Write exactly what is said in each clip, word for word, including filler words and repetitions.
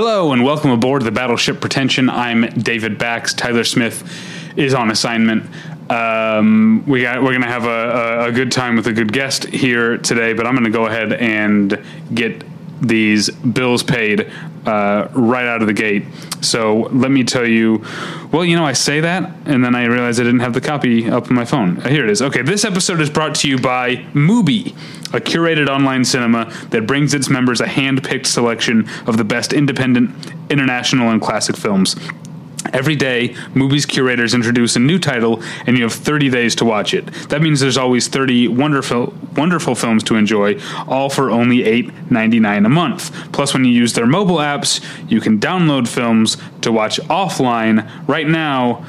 Hello and welcome aboard the Battleship Pretension. I'm David Bax. Tyler Smith is on assignment. Um, we got, we're going to have a, a, a good time with a good guest here today, but I'm going to go ahead and get these bills paid uh, right out of the gate. So let me tell you, well, you know, I say that, and then I realize I didn't have the copy up on my phone. Uh, here it is. Okay, this episode is brought to you by Mubi, a curated online cinema that brings its members a hand-picked selection of the best independent, international, and classic films. Every day, Mubi's curators introduce a new title, and you have thirty days to watch it. That means there's always thirty wonderful wonderful films to enjoy, all for only eight ninety-nine a month. Plus, when you use their mobile apps, you can download films to watch offline. Right now,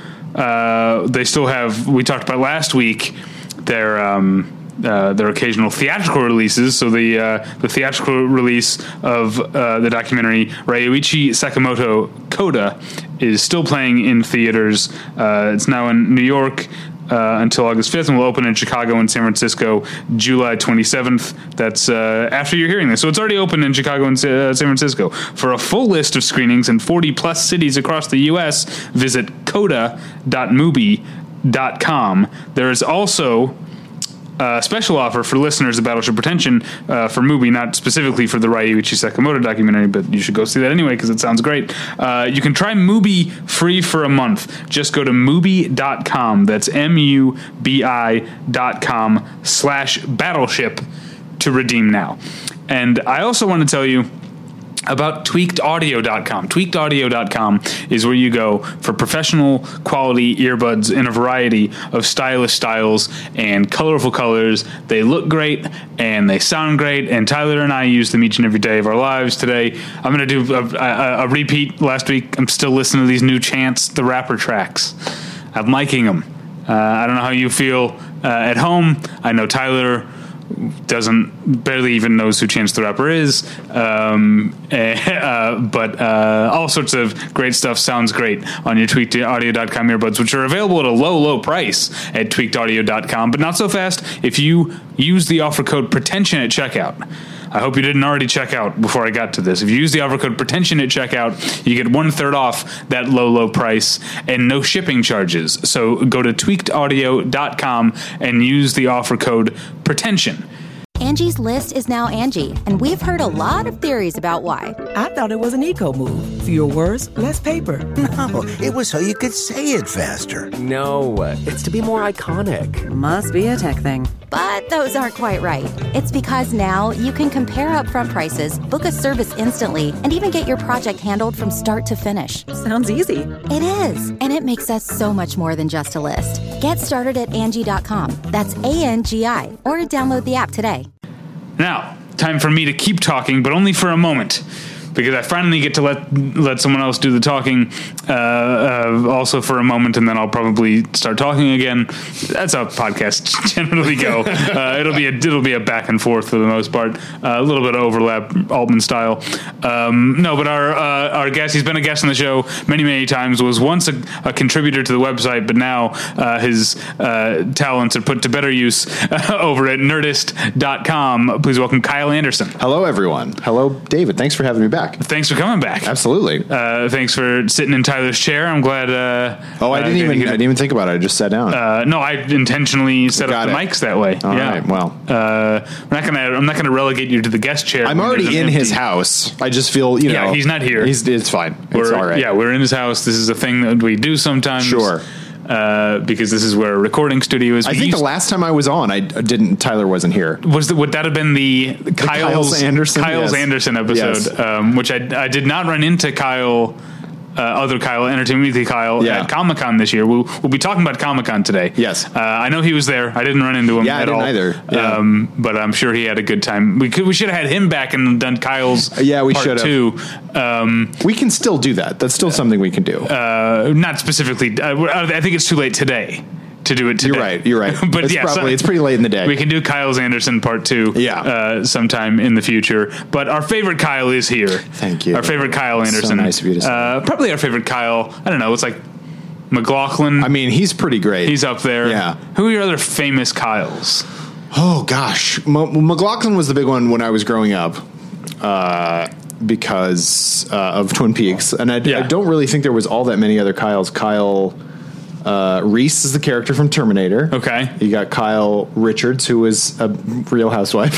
uh, they still have, we talked about last week, their... Um, Uh, their occasional theatrical releases. So the uh, the theatrical release of uh, the documentary Ryuichi Sakamoto Coda is still playing in theaters. Uh, it's now in New York uh, until August fifth, and will open in Chicago and San Francisco July twenty-seventh. That's uh, after you're hearing this. So it's already open in Chicago and uh, San Francisco. For a full list of screenings in forty plus cities across the U S, visit coda dot mubi dot com. There is also Uh, special offer for listeners of Battleship Pretension uh, for Mubi, not specifically for the Ryuichi Sakamoto documentary, but you should go see that anyway because it sounds great. Uh, you can try Mubi free for a month. Just go to mubi dot com. That's M U B I dot com slash battleship to redeem now. And I also want to tell you about tweaked audio dot com. tweaked audio dot com is where you go for professional quality earbuds in a variety of stylish styles and colorful colors. They look great and they sound great, and Tyler and I use them each and every day of our lives. Today, I'm going to do a, a, a repeat. Last week, I'm still listening to these new Chance the Rapper tracks. I'm liking them. Uh, I don't know how you feel uh, at home. I know Tyler doesn't barely even knows who Chance the Rapper is, um, uh, but uh, all sorts of great stuff sounds great on your tweaked audio dot com earbuds, which are available at a low, low price at tweaked audio dot com, but not so fast if you use the offer code Pretension at checkout. I hope you didn't already check out before I got to this. If you use the offer code Pretension at checkout, you get one third off that low, low price and no shipping charges. So go to tweaked audio dot com and use the offer code Pretension. Angie's List is now Angie, and we've heard a lot of theories about why. I thought it was an eco move. Fewer words, less paper. No, it was so you could say it faster. No, it's to be more iconic. Must be a tech thing. But those aren't quite right. It's because now you can compare upfront prices, book a service instantly, and even get your project handled from start to finish. Sounds easy. It is, and it makes us so much more than just a list. Get started at Angie dot com. That's A N G I, or download the app today. Now, time for me to keep talking, but only for a moment, because I finally get to let let someone else do the talking uh, uh, also for a moment, and then I'll probably start talking again. That's how podcasts generally go. Uh, it'll be a it'll be a back and forth for the most part, uh, a little bit of overlap, Altman style. Um, no, but our uh, our guest, he's been a guest on the show many many times. Was once a, a contributor to the website, but now uh, his uh, talents are put to better use uh, over at nerdist dot com. Please welcome Kyle Anderson. Hello, everyone. Hello, David. Thanks for having me back. Thanks for coming back. Absolutely. Uh, thanks for sitting in Tyler's chair. I'm glad. Uh, oh, I didn't uh, even. I didn't even think about it. I just sat down. Uh, no, I intentionally set Got up the it. mics that way. All yeah. right. Well, uh, we're not gonna. I'm not gonna relegate you to the guest chair. I'm already in his house. I just feel, you know. Yeah, he's not here. He's, it's fine. It's we're, all right. Yeah, we're in his house. This is a thing that we do sometimes. Sure. Uh, because this is where a recording studio is. I We think used, the last time I was on, I didn't. Tyler wasn't here. was the, would that have been the, the Kyle's, Kyle's Anderson, Kyle's yes. Anderson episode, Yes. um, which I I did not run into Kyle. Uh, other Kyle, Entertainment Weekly Kyle, Yeah. at Comic-Con this year. We'll, we'll be talking about Comic-Con today. Yes. Uh, I know he was there. I didn't run into him Yeah, I at didn't all. either. Yeah. Um, but I'm sure he had a good time. We could, we should have had him back and done Kyle's Yeah, we part should have. two. Um, We can still do that. That's still something we can do. uh, not specifically. Uh, I think it's too late today to do it today. You're right. You're right. but it's yeah, probably so it's pretty late in the day. we can do Kyle's Anderson part two. Yeah. Uh, sometime in the future. But our favorite Kyle is here. Thank you. Our favorite Kyle So Anderson. nice of you to say. Uh, probably our favorite Kyle. I don't know. It's like McLaughlin. I mean, he's pretty great. He's up there. Yeah. Who are your other famous Kyles? Oh gosh, M- McLaughlin was the big one when I was growing up. Uh, because uh, of Twin Peaks, and I, Yeah. I don't really think there was all that many other Kyles. Kyle uh, Reese is the character from Terminator. Okay. You got Kyle Richards, who was a Real Housewife.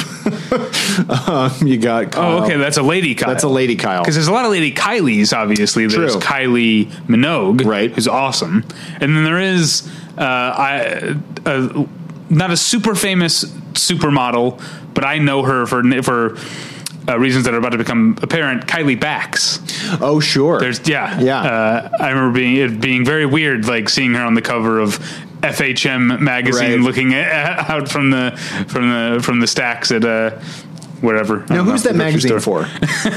um, you got Kyle. Oh, okay. That's a lady Kyle. That's a lady Kyle. Because there's a lot of lady Kylies, obviously. There's True. Kylie Minogue, Right. who's awesome. And then there is uh, I, uh, not a super famous supermodel, but I know her for for uh, reasons that are about to become apparent, Kylie Bax. Oh, sure. There's yeah. Yeah. Uh, I remember being it being very weird, like seeing her on the cover of F H M magazine, Right. looking at, out from the from the from the stacks at uh, wherever. I Now, don't who's know, that the grocery magazine store.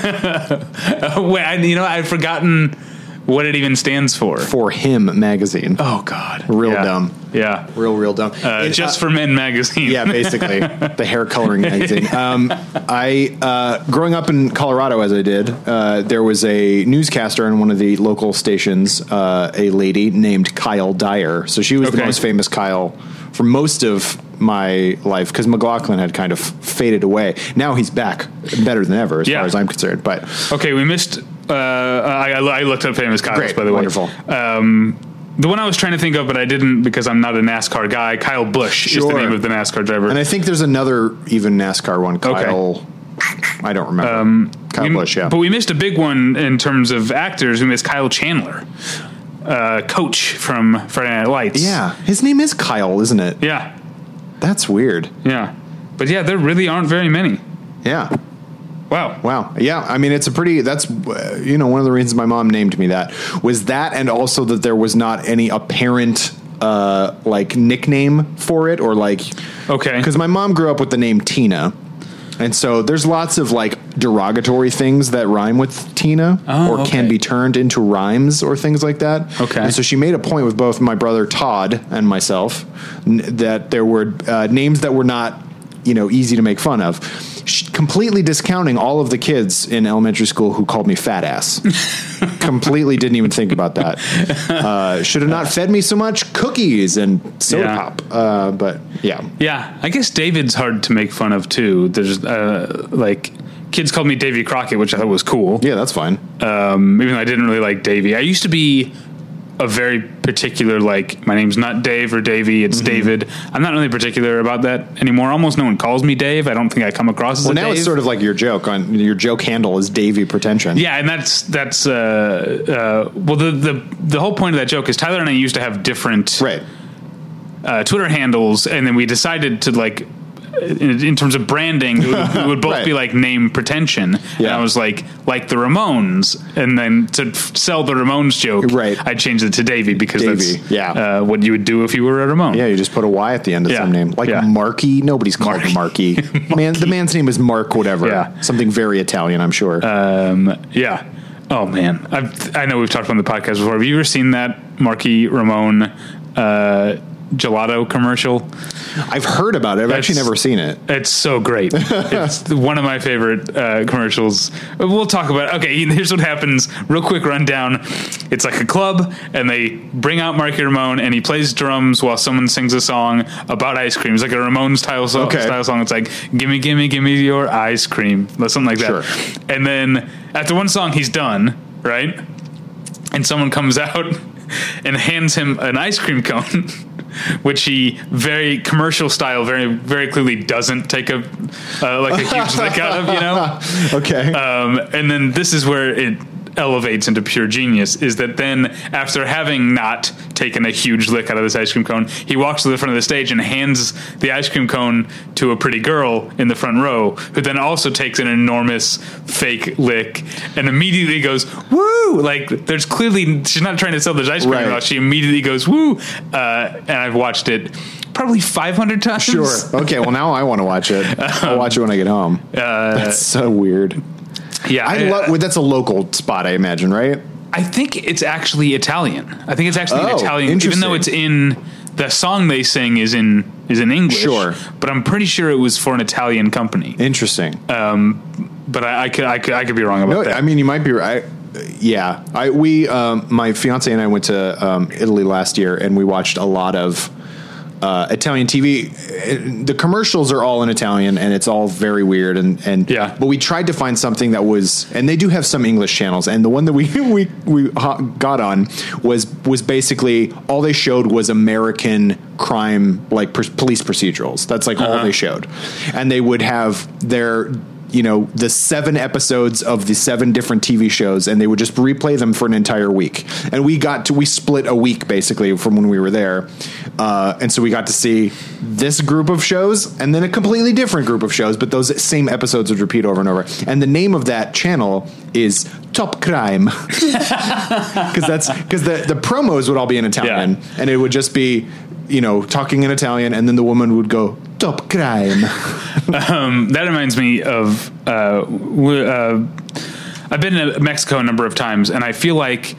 for? Uh, wait, I, you know, I've forgotten what it even stands for. For Him magazine. Oh God, Real Yeah. dumb. Yeah, Real, real dumb. uh, It, just uh, for men magazine. Yeah, basically the hair coloring magazine. Um, I uh, growing up in Colorado, as I did, uh, there was a newscaster on one of the local stations, uh, a lady named Kyle Dyer. So she was the Okay. most famous Kyle for most of my life because McLaughlin had kind of faded away. Now he's back, better than ever, as Yeah. far as I'm concerned. But Okay, we missed. Uh, I, I looked up famous Kyles, Great, by the way. wonderful. Um, the one I was trying to think of, but I didn't because I'm not a NASCAR guy. Kyle Busch is Sure. the name of the NASCAR driver. and I think there's another even NASCAR one, Kyle. I don't remember. Um, Kyle We- Busch, yeah. But we missed a big one in terms of actors. We missed Kyle Chandler, uh, Coach from Friday Night Lights. yeah, his name is Kyle, isn't it? Yeah. That's weird. Yeah. But yeah, there really aren't very many. Yeah. Wow. Wow. Yeah. I mean, it's a pretty, that's, uh, you know, one of the reasons my mom named me that was that. And also that there was not any apparent, uh, like nickname for it or like, Okay. because my mom grew up with the name Tina. And so there's lots of like derogatory things that rhyme with Tina Oh, or can okay. be turned into rhymes or things like that. Okay. And so she made a point with both my brother Todd and myself n- that there were uh, names that were not, you know, easy to make fun of. She, completely discounting all of the kids in elementary school who called me fat ass. Completely didn't even think about that. Uh, should have not fed me so much cookies and soda Yeah. pop. Uh, but yeah. Yeah. I guess David's hard to make fun of too. There's uh, like kids called me Davy Crockett, which I thought was cool. Yeah, that's fine. Um, even though I didn't really like Davy. I used to be a very particular, like, my name's not Dave or Davy, it's Mm-hmm. David. I'm not really particular about that anymore. Almost no one calls me Dave. I don't think I come across as Well, a now Dave. it's sort of like your joke on your joke handle is Davy Pretension. Yeah, and that's that's uh, uh, well the, the the whole point of that joke is Tyler and I used to have different Right. uh, Twitter handles, and then we decided to like. In, in terms of branding, it would, it would both Right. be like name pretension. And Yeah. I was like, like the Ramones. And then to f- sell the Ramones joke, Right. I changed it to Davy because Davy, that's yeah. uh, what you would do if you were a Ramone. Yeah, you just put a Y at the end of Yeah. some name. Like Yeah. Marky. Nobody's called Marky. Man, the man's name is Mark whatever. Yeah. Something very Italian, I'm sure. Um, yeah. Oh, man. I've, I know we've talked on the podcast before. Have you ever seen that Marky Ramone uh, gelato commercial? I've heard about it. I've That's- actually never seen it. It's so great. It's one of my favorite uh, commercials. We'll talk about it. Okay, here's what happens. Real quick rundown. It's like a club, and they bring out Marky Ramone, and he plays drums while someone sings a song about ice cream. It's like a Ramones style, so- Okay. style song. It's like, gimme, gimme, gimme your ice cream. Something like that. Sure. And then after one song, he's done, right? And someone comes out and hands him an ice cream cone, which he very commercial style, very very clearly doesn't take a uh, like a huge lick out of, you know. Okay. Um, and then this is where it elevates into pure genius, is that then after having not taken a huge lick out of this ice cream cone, he walks to the front of the stage and hands the ice cream cone to a pretty girl in the front row, who then also takes an enormous fake lick and immediately goes, woo! Like, there's clearly, she's not trying to sell this ice cream Right. at all. She immediately goes, woo! Uh, and I've watched it probably five hundred times. Sure. Okay. Well, now I want to watch it. I'll watch it when I get home. That's so weird. Yeah. I love. Well, that's a local spot, I imagine, right? I think it's actually Italian. I think it's actually an Oh, Italian, even though it's interesting. in the song they sing is in is in English. Sure. But I'm pretty sure it was for an Italian company. Interesting. But I, I could I could I could be wrong about No, that. I mean you might be right. Yeah, I we um, my fiance and I went to um, Italy last year, and we watched a lot of uh, Italian T V. The commercials are all in Italian, and it's all very weird. And, and yeah. But we tried to find something that was, and they do have some English channels. And the one that we we we got on was was basically all they showed was American crime, like pr- police procedurals. That's like uh-huh. all they showed, and they would have their. You know, the seven episodes of the seven different T V shows, and they would just replay them for an entire week. And we got to, we split a week basically from when we were there. Uh, and so we got to see this group of shows and then a completely different group of shows, but those same episodes would repeat over and over. And the name of that channel is Top Crime. Cause that's, cause the, the promos would all be in Italian yeah. and it would just be, you know, talking in Italian, and then the woman would go, Top Crime. um, that reminds me of, uh, w- uh, I've been to Mexico a number of times, and I feel like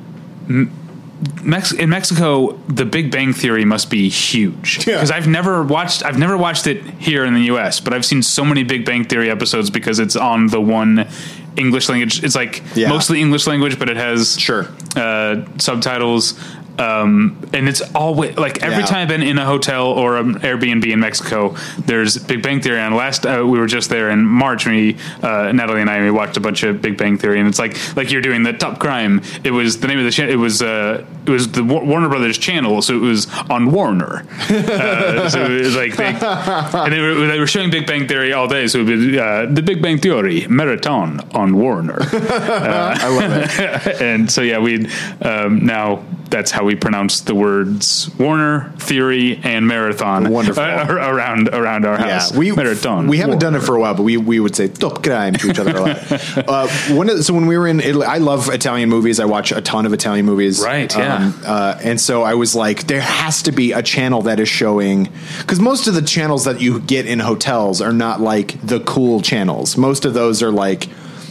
Mex- in Mexico, The Big Bang Theory must be huge. Because yeah. I've never watched, I've never watched it here in the U S, but I've seen so many Big Bang Theory episodes because it's on the one English language. It's like yeah. mostly English language, but it has sure. uh, subtitles. Um, and it's always like every yeah. time I've been in a hotel or an Airbnb in Mexico, there's Big Bang Theory. And last uh, we were just there in March. We uh, Natalie and I we watched a bunch of Big Bang Theory, and it's like like you're doing the Top Crime. It was the name of the channel. It was uh, it was the Warner Brothers channel, so it was on Warner. uh, so it was like they, and they were they were showing Big Bang Theory all day. So it would be uh, the Big Bang Theory marathon on Warner. Uh, I love it. And so yeah, we um, now. That's how we pronounce the words Warner, Theory, and Marathon. Wonderful. Uh, around around our house. Yeah, we Marathon. We haven't Warner. done it for a while, but we, we would say Top Crime to each other a lot. uh, one of, so when we were in Italy, I love Italian movies. I watch a ton of Italian movies. Right. Yeah. Um, uh, and so I was like, there has to be a channel that is showing, because most of the channels that you get in hotels are not like the cool channels. Most of those are like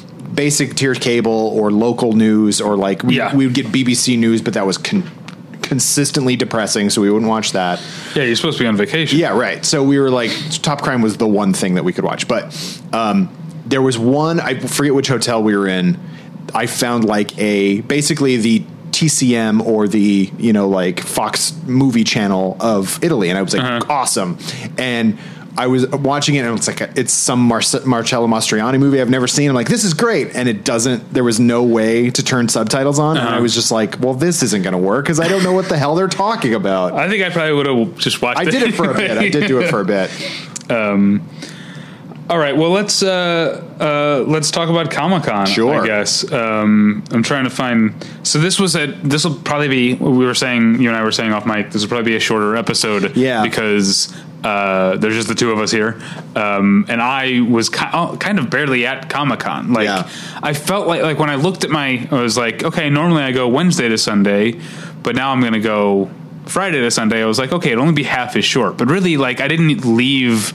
basic tier cable or local news, or like we, yeah. we would get B B C News, but that was con- consistently depressing, so we wouldn't watch that. Yeah, you're supposed to be on vacation. Yeah, right. So we were like, Top Crime was the one thing that we could watch. But um, there was one, I forget which hotel we were in. I found like a, basically the T C M or the, you know, like Fox movie channel of Italy. And I was like, uh-huh. awesome. And I was watching it, and it's like a, it's some Mar- Marcello Mastroianni movie I've never seen. I'm like, this is great, and it doesn't. There was no way to turn subtitles on, uh-huh. and I was just like, well, this isn't going to work because I don't know what the hell they're talking about. I think I probably would have just watched. I it did it for a bit. I did do it for a bit. Um, all right. Well, let's uh, uh, let's talk about Comic-Con. Sure. I guess um, I'm trying to find. So this was a. This will probably be. We were saying. You and I were saying off mic. This will probably be a shorter episode. Yeah. Because. Uh, there's just the two of us here. Um, and I was ki- oh, kind of barely at Comic-Con. Like, yeah. I felt like, like when I looked at my, I was like, okay, normally I go Wednesday to Sunday, but now I'm going to go Friday to Sunday. I was like, okay, it'll only be half as short. But really, like, I didn't leave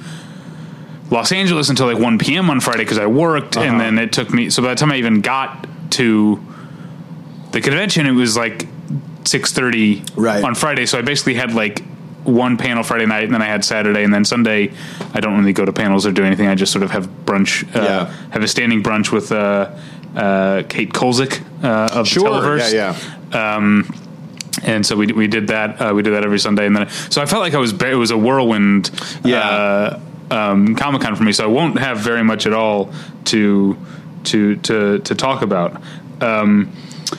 Los Angeles until like one p.m. on Friday because I worked. Uh-huh. And then it took me, so by the time I even got to the convention, it was like six thirty right. on Friday. So I basically had like, one panel Friday night, and then I had Saturday, and then Sunday I don't really go to panels or do anything. I just sort of have brunch, uh, yeah. have a standing brunch with uh, uh, Kate Kolzik uh, of sure. the Televerse. Yeah, yeah. Um, and so we we did that. Uh, we did that every Sunday, and then so I felt like I was it was a whirlwind. Yeah. Uh, um, Comic-Con for me, so I won't have very much at all to to to to talk about. Um,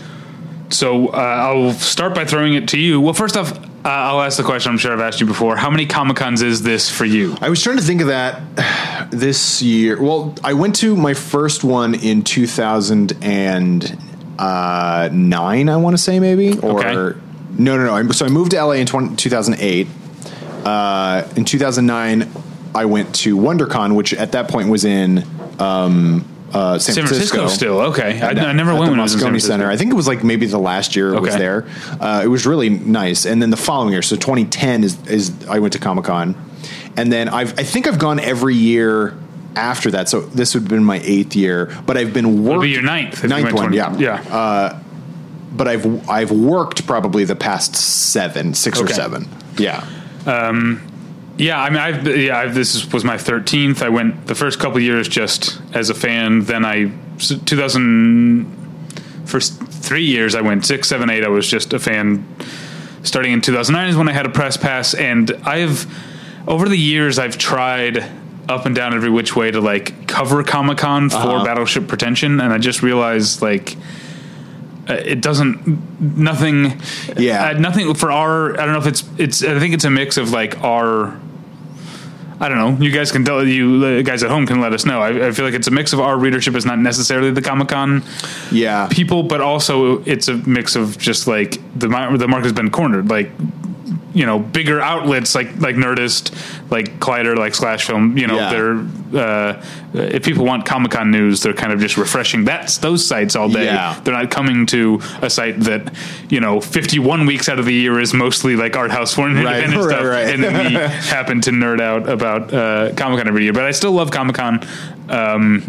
so uh, I'll start by throwing it to you. Well, first off. Uh, I'll ask the question I'm sure I've asked you before. How many Comic-Cons is this for you? I was trying to think of that this year. Well, I went to my first one in two thousand nine, I want to say maybe. Or okay. No, no, no. So I moved to L A in two thousand eight. Uh, in two thousand nine, I went to WonderCon, which at that point was in... Um, Uh, San, San Francisco. Francisco still okay. I, at, I never at went the when I was in San Moscone Francisco. Center. I think it was like maybe the last year it okay. was there. Uh, it was really nice. And then the following year, so twenty ten is is I went to Comic-Con, and then I've I think I've gone every year after that. So this would have been my eighth year, but I've been working. It'll be your ninth. Ninth one, yeah, yeah. Uh, but I've I've worked probably the past seven, six okay. or seven. Yeah. Um, Yeah, I mean, I've, yeah, I've, this is, was my thirteenth. I went the first couple of years just as a fan. Then I, two thousand, first three years I went six, seven, eight. I was just a fan. starting in two thousand nine is when I had a press pass, and I've over the years I've tried up and down every which way to like cover Comic-Con for Uh-huh. Battleship Pretension, and I just realized like uh, it doesn't nothing Yeah. uh, nothing for our I don't know if it's it's I think it's a mix of like our I don't know. You guys can tell you uh, guys at home can let us know. I, I feel like it's a mix of our readership is not necessarily the Comic-Con Yeah. people, but also it's a mix of just like the mar- the market has been cornered. Like, you know, bigger outlets like like Nerdist, like Collider, like Splash Film. You know, Yeah. they're uh, if people want Comic-Con news, they're kind of just refreshing that's those sites all day. Yeah. They're not coming to a site that, you know, fifty-one weeks out of the year is mostly like art house foreign Right, independent right, stuff, right. and then we happen to nerd out about uh, Comic-Con every year. But I still love Comic-Con. Um,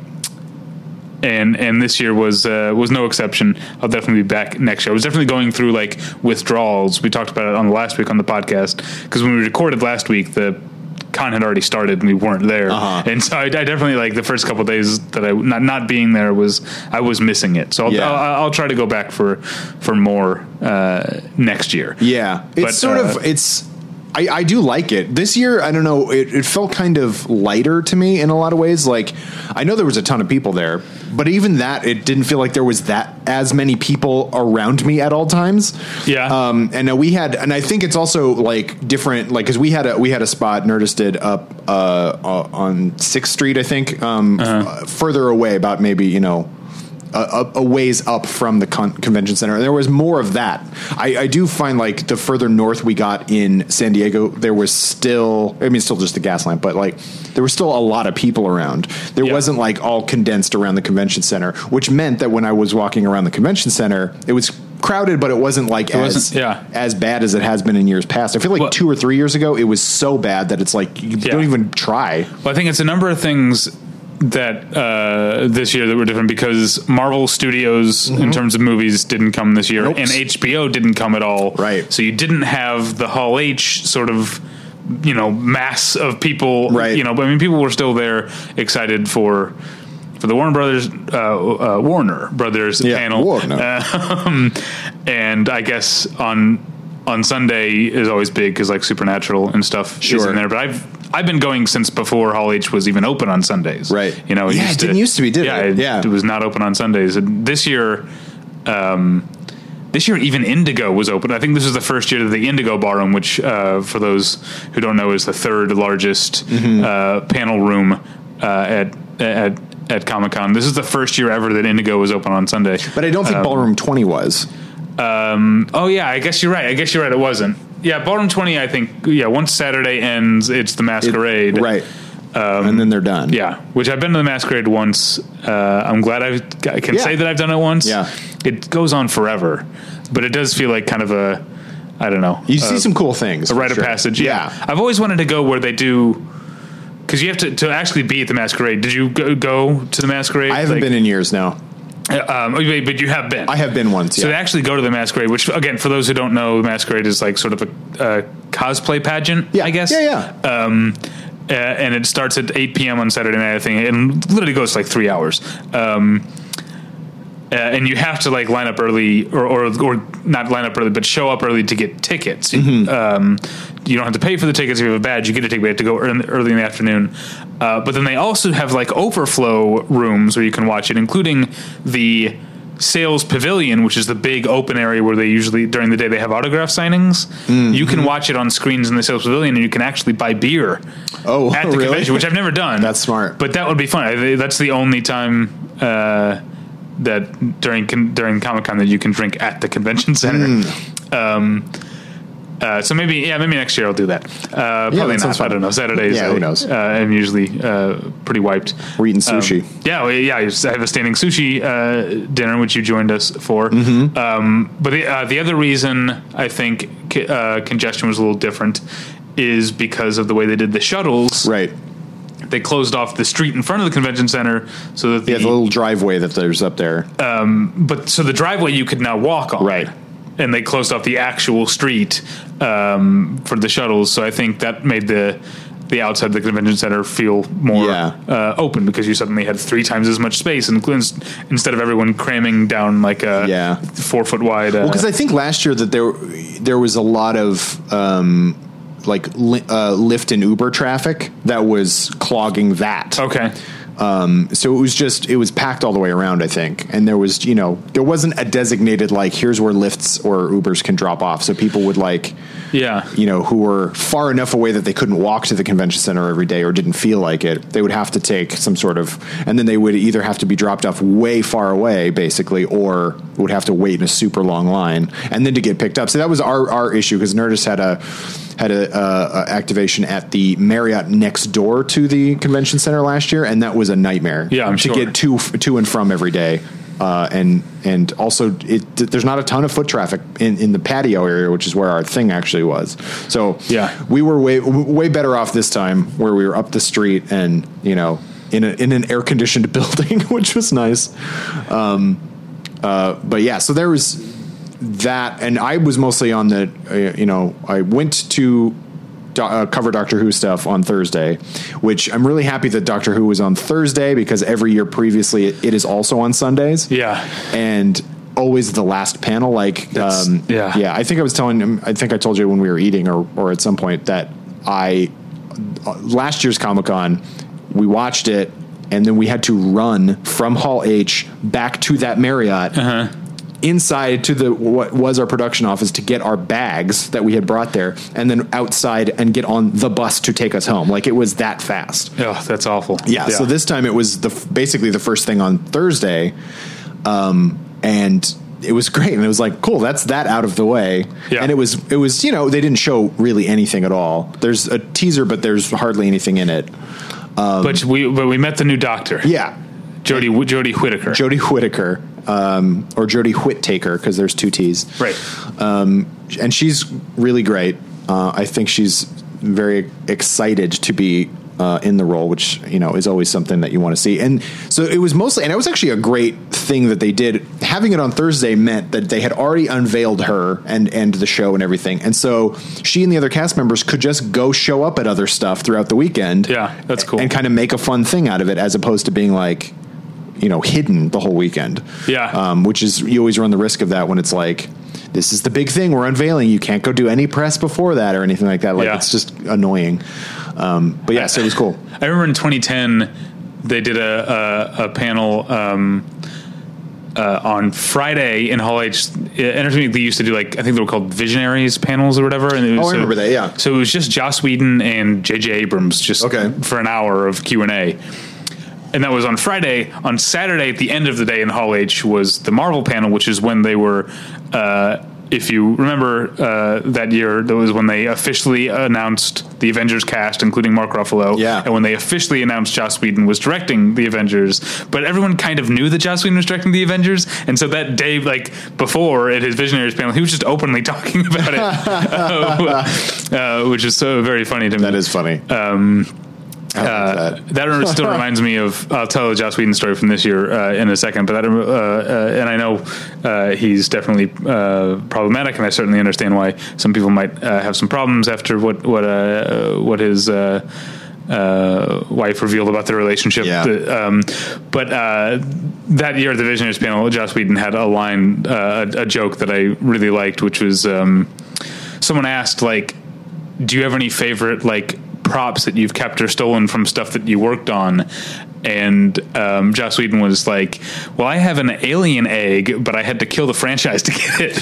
And and this year was uh, was no exception. I'll definitely be back next year. I was definitely going through like withdrawals. We talked about it on the last week on the podcast because when we recorded last week, the con had already started and we weren't there. Uh-huh. And so I, I definitely like the first couple of days that I not not being there was I was missing it. So I'll, Yeah. I'll, I'll try to go back for for more uh, next year. Yeah, it's But, sort uh, of it's. I, I do like it this year. I don't know. It, it felt kind of lighter to me in a lot of ways. Like I know there was a ton of people there, but even that, it didn't feel like there was that as many people around me at all times. Yeah. Um, and uh, we had, and I think it's also like different, like because we had a we had a spot Nerdist did up uh, uh, on Sixth Street, I think, um, Uh-huh. f- further away, about maybe you know. A, a ways up from the con- convention center. There was more of that. I, I do find like the further north we got in San Diego, there was still, I mean, still just the gas lamp, but like there was still a lot of people around. There Yeah. wasn't like all condensed around the convention center, which meant that when I was walking around the convention center, it was crowded, but it wasn't like as, wasn't- yeah. as bad as it has been in years past. I feel like Well- two or three years ago, it was so bad that it's like, you Yeah. don't even try. Well, I think it's a number of things that uh, this year that were different because Marvel Studios in terms of movies didn't come this year, Nope. and H B O didn't come at all. Right. So you didn't have the Hall H sort of, you know, mass of people. Right. You know, but I mean, people were still there excited for for the Warner Brothers, uh, uh, Warner Brothers Yeah, panel. Warner. Um, and I guess on on Sunday is always big because like Supernatural and stuff is Sure. in there. But I've I've been going since before Hall H was even open on Sundays. Right. You know, Yeah, it didn't used to be, did yeah, it? Yeah. It was not open on Sundays. And this year, um, this year even Indigo was open. I think this is the first year that the Indigo Ballroom, which uh, for those who don't know is the third largest Mm-hmm. uh, panel room uh, at at at Comic-Con. This is the first year ever that Indigo was open on Sunday. But I don't think Um, Ballroom twenty was. Um, oh yeah, I guess you're right. I guess you're right. It wasn't. Yeah, Ballroom twenty. I think. Yeah, once Saturday ends, it's the Masquerade. Right. and then they're done. Yeah, which I've been to the Masquerade once. Uh, I'm glad I've, I can Yeah. say that I've done it once. Yeah. It goes on forever, but it does feel like kind of a, I don't know. You a, see some cool things. a for rite sure. of passage. Yeah. Yeah. I've always wanted to go where they do, because you have to to actually be at the Masquerade. Did you go, go to the Masquerade? I haven't Like, been in years now. Um, but you have been. I have been once. So Yeah. they actually go to the Masquerade, which again, for those who don't know, the Masquerade is like sort of a uh, cosplay pageant. Yeah. I guess. Yeah, yeah. Um, uh, and it starts at eight p.m. on Saturday night, I think, and literally goes for like three hours. Um, uh, and you have to like line up early, or, or or not line up early, but show up early to get tickets. Mm-hmm. Um, you don't have to pay for the tickets if you have a badge. You get a ticket, but you have to go early, early in the afternoon. Uh, but then they also have like overflow rooms where you can watch it, including the Sales Pavilion, which is the big open area where they usually during the day they have autograph signings. Mm-hmm. You can watch it on screens in the Sales Pavilion, and you can actually buy beer. Oh, at the really? convention, which I've never done. That's smart. But that would be fun. I- That's the only time uh, that during con- during Comic-Con that you can drink at the convention center. Mm. Um, uh, so maybe, yeah, maybe next year I'll do that. Uh, probably that sounds not. I fun. don't know. Saturdays, Yeah, I, who knows? Uh, I'm usually uh, pretty wiped. We're eating sushi. Um, yeah, well, yeah. I just- I have a standing sushi uh, dinner, which you joined us for. Mm-hmm. Um, but the, uh, the other reason I think uh, congestion was a little different is because of the way they did the shuttles. Right. They closed off the street in front of the convention center so that the, Yeah, the little driveway that there's up there. but so the driveway you could now walk on. Right. And they closed off the actual street um, for the shuttles. So I think that made the the outside of the convention center feel more Yeah. uh, open, because you suddenly had three times as much space, and instead of everyone cramming down like a Yeah. four foot wide. Uh, Well, because I think last year that there there was a lot of um, like li- uh, Lyft and Uber traffic that was clogging that. okay. Um, so it was just, it was packed all the way around, I think. And there was, you know, there wasn't a designated, like, here's where Lyfts or Ubers can drop off. So people would, like, Yeah. you know, who were far enough away that they couldn't walk to the convention center every day or didn't feel like it, they would have to take some sort of, and then they would either have to be dropped off way far away, basically, or would have to wait in a super long line and then to get picked up. So that was our, our issue, because Nerdist had a, had a, uh, a activation at the Marriott next door to the convention center last year, and that was a nightmare. Yeah, I'm to sure. get to to and from every day, uh, and and also it, there's not a ton of foot traffic in, in the patio area, which is where our thing actually was. So Yeah. we were way way better off this time, where we were up the street and, you know, in a, in an air conditioned building, which was nice. Um, uh, but yeah, so there was that, and I was mostly on the, uh, you know, I went to do, uh, cover Doctor Who stuff on Thursday, which I'm really happy that Doctor Who was on Thursday, because every year previously it, it is also on Sundays. Yeah. And always the last panel, like, um, yeah. yeah, I think I was telling him, I think I told you when we were eating or, or at some point that I, uh, last year's Comic-Con, we watched it, and then we had to run from Hall H back to that Marriott, Uh-huh. inside to the what was our production office to get our bags that we had brought there, and then outside and get on the bus to take us home. Like, it was that fast. Oh, that's awful. Yeah. So this time it was the basically the first thing on Thursday, um, and it was great. And it was like, cool, that's that out of the way. Yeah. And it was it was you know, they didn't show really anything at all. There's a teaser, but there's hardly anything in it. but we but we met the new doctor. Yeah. Jodie Jodie Whittaker. Jodie Whittaker, um, or Jodie Whittaker, because there's two T's. Right. Um, and she's really great. Uh, I think she's very excited to be uh, in the role, which, you know, is always something that you want to see. And so it was mostly, and it was actually a great thing that they did. Having it on Thursday meant that they had already unveiled her and, and the show and everything. And so she and the other cast members could just go show up at other stuff throughout the weekend. Yeah, that's cool. And kind of make a fun thing out of it, as opposed to being like, you know, hidden the whole weekend. Yeah. Um, which is, you always run the risk of that when it's like, this is the big thing we're unveiling. You can't go do any press before that or anything like that. Like, Yeah. it's just annoying. Um, but yeah, so it was cool. I remember in twenty ten they did a a, a panel um, uh, on Friday in Hall H. Entertainment, they used to do, like, I think they were called Visionaries panels or whatever. And it was, Oh, I remember that, yeah. So it was just Joss Whedon and J J Abrams just Okay. for an hour of Q and A. And that was on Friday. On Saturday, at the end of the day in Hall H, was the Marvel panel, which is when they were, uh, if you remember uh, that year, that was when they officially announced the Avengers cast, including Mark Ruffalo. Yeah. And when they officially announced Joss Whedon was directing the Avengers. But everyone kind of knew that Joss Whedon was directing the Avengers. And so that day, like, before at his Visionaries panel, he was just openly talking about it, uh, uh, which is so very funny to me. That is funny. Um, I love Uh, that. that still reminds me of, I'll tell the Joss Whedon story from this year uh, in a second, but that, uh, uh, and I know uh, he's definitely uh, problematic, and I certainly understand why some people might uh, have some problems after what what uh, what his uh, uh, wife revealed about their relationship. Yeah. The, um, but uh, that year at the Visionaries panel, Joss Whedon had a line, uh, a, a joke that I really liked, which was um, someone asked, like, do you have any favorite, like, props that you've kept or stolen from stuff that you worked on? And um, Joss Whedon was like, well, I have an alien egg, but I had to kill the franchise to get it.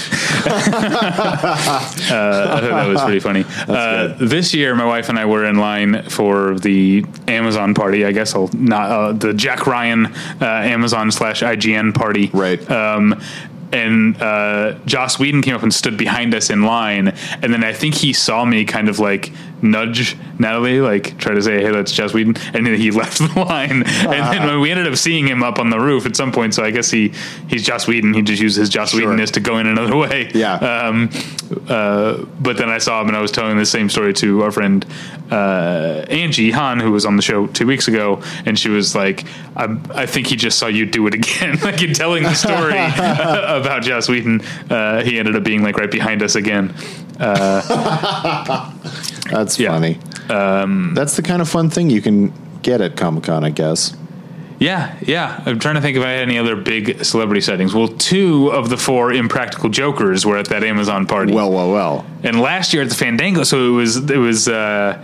uh, I thought that was pretty funny. Uh, this year, my wife and I were in line for the Amazon party. I guess I'll not, uh, the Jack Ryan uh, Amazon slash I G N party. Right. Um, and uh, Joss Whedon came up and stood behind us in line, and then I think he saw me kind of like nudge Natalie, like try to say, hey, that's Joss Whedon, and then he left the line. Uh-huh. And then we ended up seeing him up on the roof at some point, so I guess he he's Joss Whedon. He just used his Joss Sure. Whedonness to go in another way. Yeah. Um, uh, but then I saw him, and I was telling the same story to our friend uh, Angie Hahn, who was on the show two weeks ago, and she was like, I, I think he just saw you do it again. Like, in telling the story about Joss Whedon, uh, he ended up being like right behind us again. Uh, That's yeah. funny. Um, That's the kind of fun thing you can get at Comic-Con, I guess. Yeah, yeah. I'm trying to think if I had any other big celebrity sightings. Well, two of the four Impractical Jokers were at that Amazon party. Well, well, well. And last year at the Fandango, so it was, it was, uh,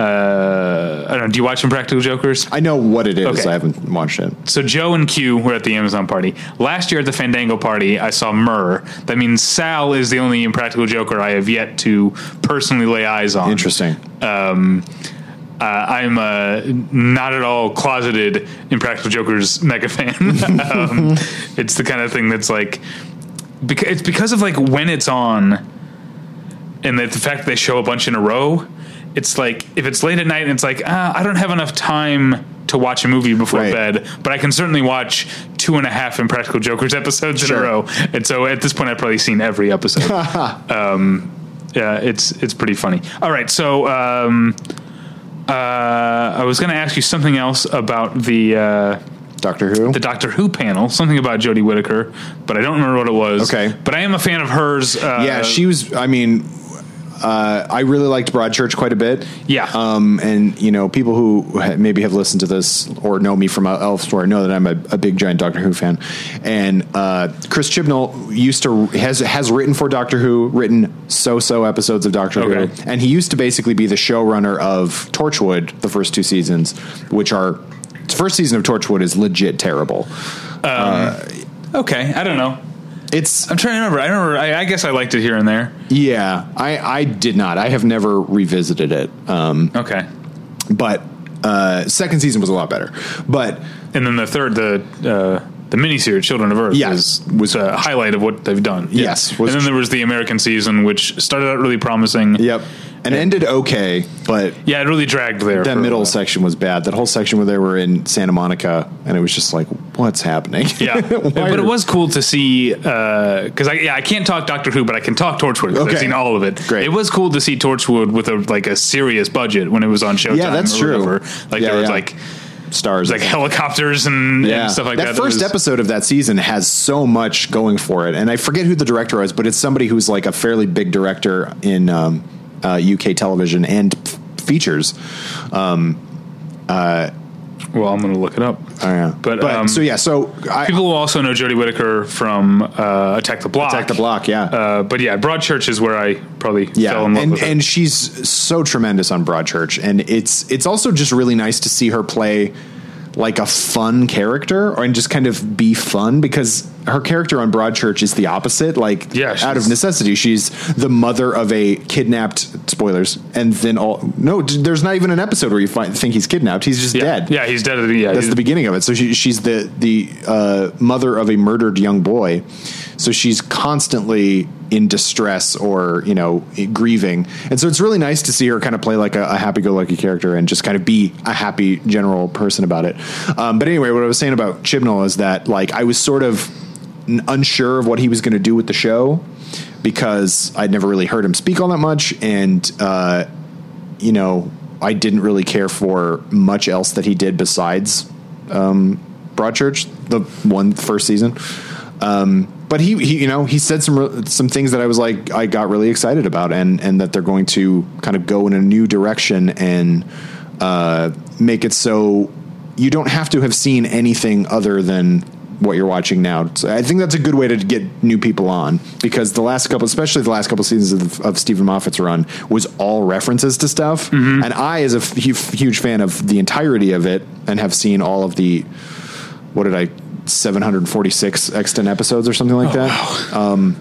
uh, I don't know, do you watch Impractical Jokers? I know what it is. Okay. I haven't watched it. So Joe and Q were at the Amazon party. Last year at the Fandango party, I saw Murr. That means Sal is the only Impractical Joker I have yet to personally lay eyes on. Interesting. Um, uh, I'm uh, not at all closeted Impractical Jokers mega fan. um, it's the kind of thing that's like, beca- it's because of like when it's on, and the, the fact that they show a bunch in a row. It's like if it's late at night and it's like ah, I don't have enough time to watch a movie before right. bed, but I can certainly watch two and a half Impractical Jokers episodes sure. in a row. And so at this point, I've probably seen every episode. um, yeah, it's it's pretty funny. All right, so um, uh, I was going to ask you something else about the uh, Doctor Who? the Doctor Who panel, something about Jodie Whittaker, but I don't remember what it was. Okay, but I am a fan of hers. Uh, yeah, she was. I mean. Uh, I really liked Broadchurch quite a bit. Yeah. Um, and, you know, people who ha- maybe have listened to this or know me from elsewhere know that I'm a, a big, giant Doctor Who fan. And uh, Chris Chibnall used to has has written for Doctor Who, written so-so episodes of Doctor Okay. Who. And he used to basically be the showrunner of Torchwood, the first two seasons, which are... The first season of Torchwood is legit terrible. Um, uh, okay, I don't know. It's. I'm trying to remember. I remember. I, I guess I liked it here and there. Yeah, I, I did not. I have never revisited it. Um, okay, but uh, second season was a lot better. But and then the third, the uh, the miniseries Children of Earth, yes, was, was a highlight of what they've done. Yeah. Yes, and then there was the American season, which started out really promising. Yep, and ended okay, but yeah, it really dragged there. That middle section was bad. That whole section where they were in Santa Monica, and it was just like, what's happening? Yeah, but are- it was cool to see because I yeah I can't talk Doctor Who, but I can talk Torchwood because Okay. I've seen all of it. Great. It was cool to see Torchwood with a like a serious budget when it was on Showtime. Yeah, that's or true. whatever. Like Yeah, there was yeah. like stars, like helicopters and, yeah. and stuff like that. That It first was- episode of that season has so much going for it, and I forget who the director was, but it's somebody who's like a fairly big director in um, uh, U K television and f- features. Um, uh, Well, I'm going to look it up. Oh yeah, But, but um, so yeah, so I, People will also know Jodie Whittaker from uh, Attack the Block. Attack the Block, yeah. Uh, but yeah, Broadchurch is where I probably yeah, fell in love and with her. and she's so tremendous on Broadchurch, and it's it's also just really nice to see her play like a fun character, or and just kind of be fun, because her character on Broadchurch is the opposite. Like, Yeah, out of she's- necessity, she's the mother of a kidnapped spoilers, and then all no, d- there's not even an episode where you find, think he's kidnapped. He's just yeah. dead. Yeah, he's dead. Yeah, That's he's- the beginning of it. So she, she's the the uh, mother of a murdered young boy. So she's constantly in distress or, you know, grieving. And so it's really nice to see her kind of play like a, a happy-go-lucky character and just kind of be a happy general person about it. Um, but anyway, what I was saying about Chibnall is that, like, I was sort of n- unsure of what he was going to do with the show, because I'd never really heard him speak all that much. And, uh, you know, I didn't really care for much else that he did besides um, Broadchurch, the one first season. Um, but he, he, you know, he said some re- some things that I was like, I got really excited about, and and that they're going to kind of go in a new direction and uh, make it so you don't have to have seen anything other than what you're watching now. So I think that's a good way to get new people on, because the last couple, especially the last couple seasons of, of Stephen Moffat's run, was all references to stuff. Mm-hmm. And I, as a f- hu- huge fan of the entirety of it, and have seen all of the, what did I, seven hundred forty-six extant episodes or something like Oh, that. Um,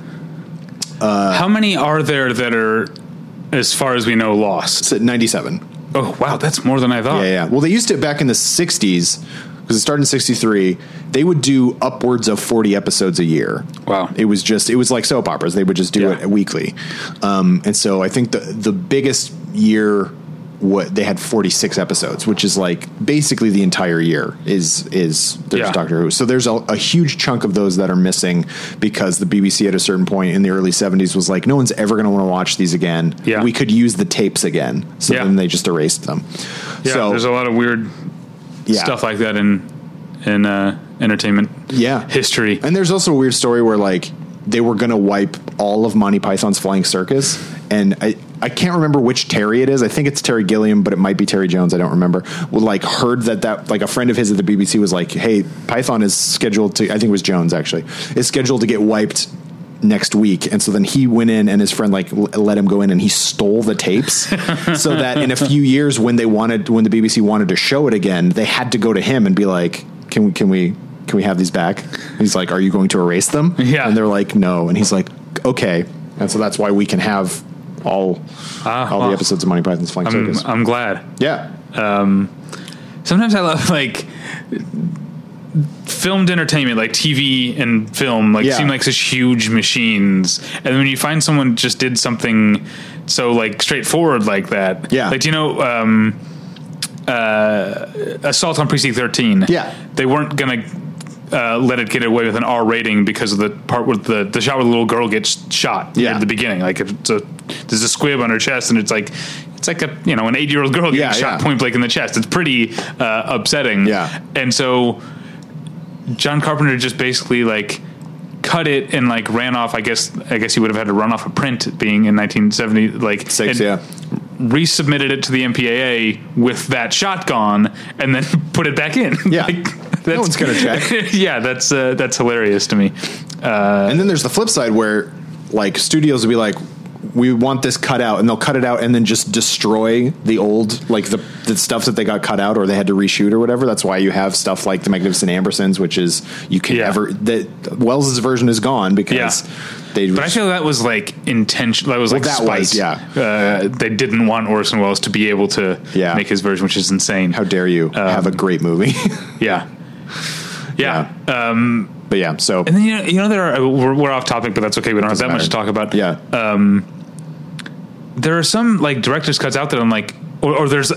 uh, How many are there that are, as far as we know, lost? It's at ninety-seven. Oh, wow, that's more than I thought. Yeah, yeah. Well, they used to back in the sixties, because it started in sixty-three. They would do upwards of forty episodes a year. Wow. It was just, it was like soap operas. They would just do Yeah. it weekly. Um, and so I think the the biggest year, what they had forty-six episodes, which is like basically the entire year is is there's Yeah. Doctor Who. So there's a, a huge chunk of those that are missing, because the B B C at a certain point in the early seventies was like, no one's ever going to want to watch these again. Yeah. We could use the tapes again. So Yeah. then they just erased them. Yeah, so there's a lot of weird Yeah. stuff like that in in uh, entertainment yeah. history. And there's also a weird story where, like, they were going to wipe all of Monty Python's Flying Circus, and I, I can't remember which Terry it is. I think it's Terry Gilliam, but it might be Terry Jones. I don't remember. Well, like heard that that like a friend of his at the B B C was like, "Hey, Python is scheduled to." I think it was Jones actually is scheduled to get wiped next week, and so then he went in and his friend like l- let him go in and he stole the tapes so that in a few years when they wanted when the B B C wanted to show it again, they had to go to him and be like, "Can we can we can we have these back?" And he's like, "Are you going to erase them?" Yeah, and they're like, "No," and he's like, "Okay." And so that's why we can have all uh, all well, the episodes of Monty Python's Flying I'm, Circus. I'm glad. Yeah. Um, sometimes I love like filmed entertainment, like T V and film, like Yeah. seem like such huge machines. And when you find someone just did something so like straightforward like that, Yeah. like, you know, um, uh, Assault on Precinct thirteen. Yeah. They weren't going to uh, let it get away with an R rating because of the part where the, the shot where the little girl gets shot Yeah. at the beginning. Like it's a, there's a squib on her chest and it's like, it's like a, you know, an eight year old girl getting Yeah, shot yeah. point blank in the chest. It's pretty uh, upsetting. Yeah. And so John Carpenter just basically like cut it and like ran off. I guess, I guess he would have had to run off a print being in nineteen seventy, like Six, and yeah. resubmitted it to the M P A A with that shot gone and then put it back in. Yeah. Like, No one's gonna check. Yeah, that's uh, that's hilarious to me. Uh, And then there's the flip side where like studios will be like, we want this cut out, and they'll cut it out and then just destroy the old, like the, the stuff that they got cut out or they had to reshoot or whatever. That's why you have stuff like the Magnificent Ambersons, which is you can Yeah. never, that Wells's version is gone because Yeah. they, But I feel that was like intention. That was Well, like that spite. was, yeah. Uh, they didn't want Orson Welles to be able to Yeah. make his version, which is insane. how dare you Um, have a great movie. Yeah. Yeah. Um, But yeah, so and then, you know, you know there are, we're, we're off topic, but that's okay. We don't have that much to talk about. yeah. Um, there are some like director's cuts out there. I'm like, or, or there's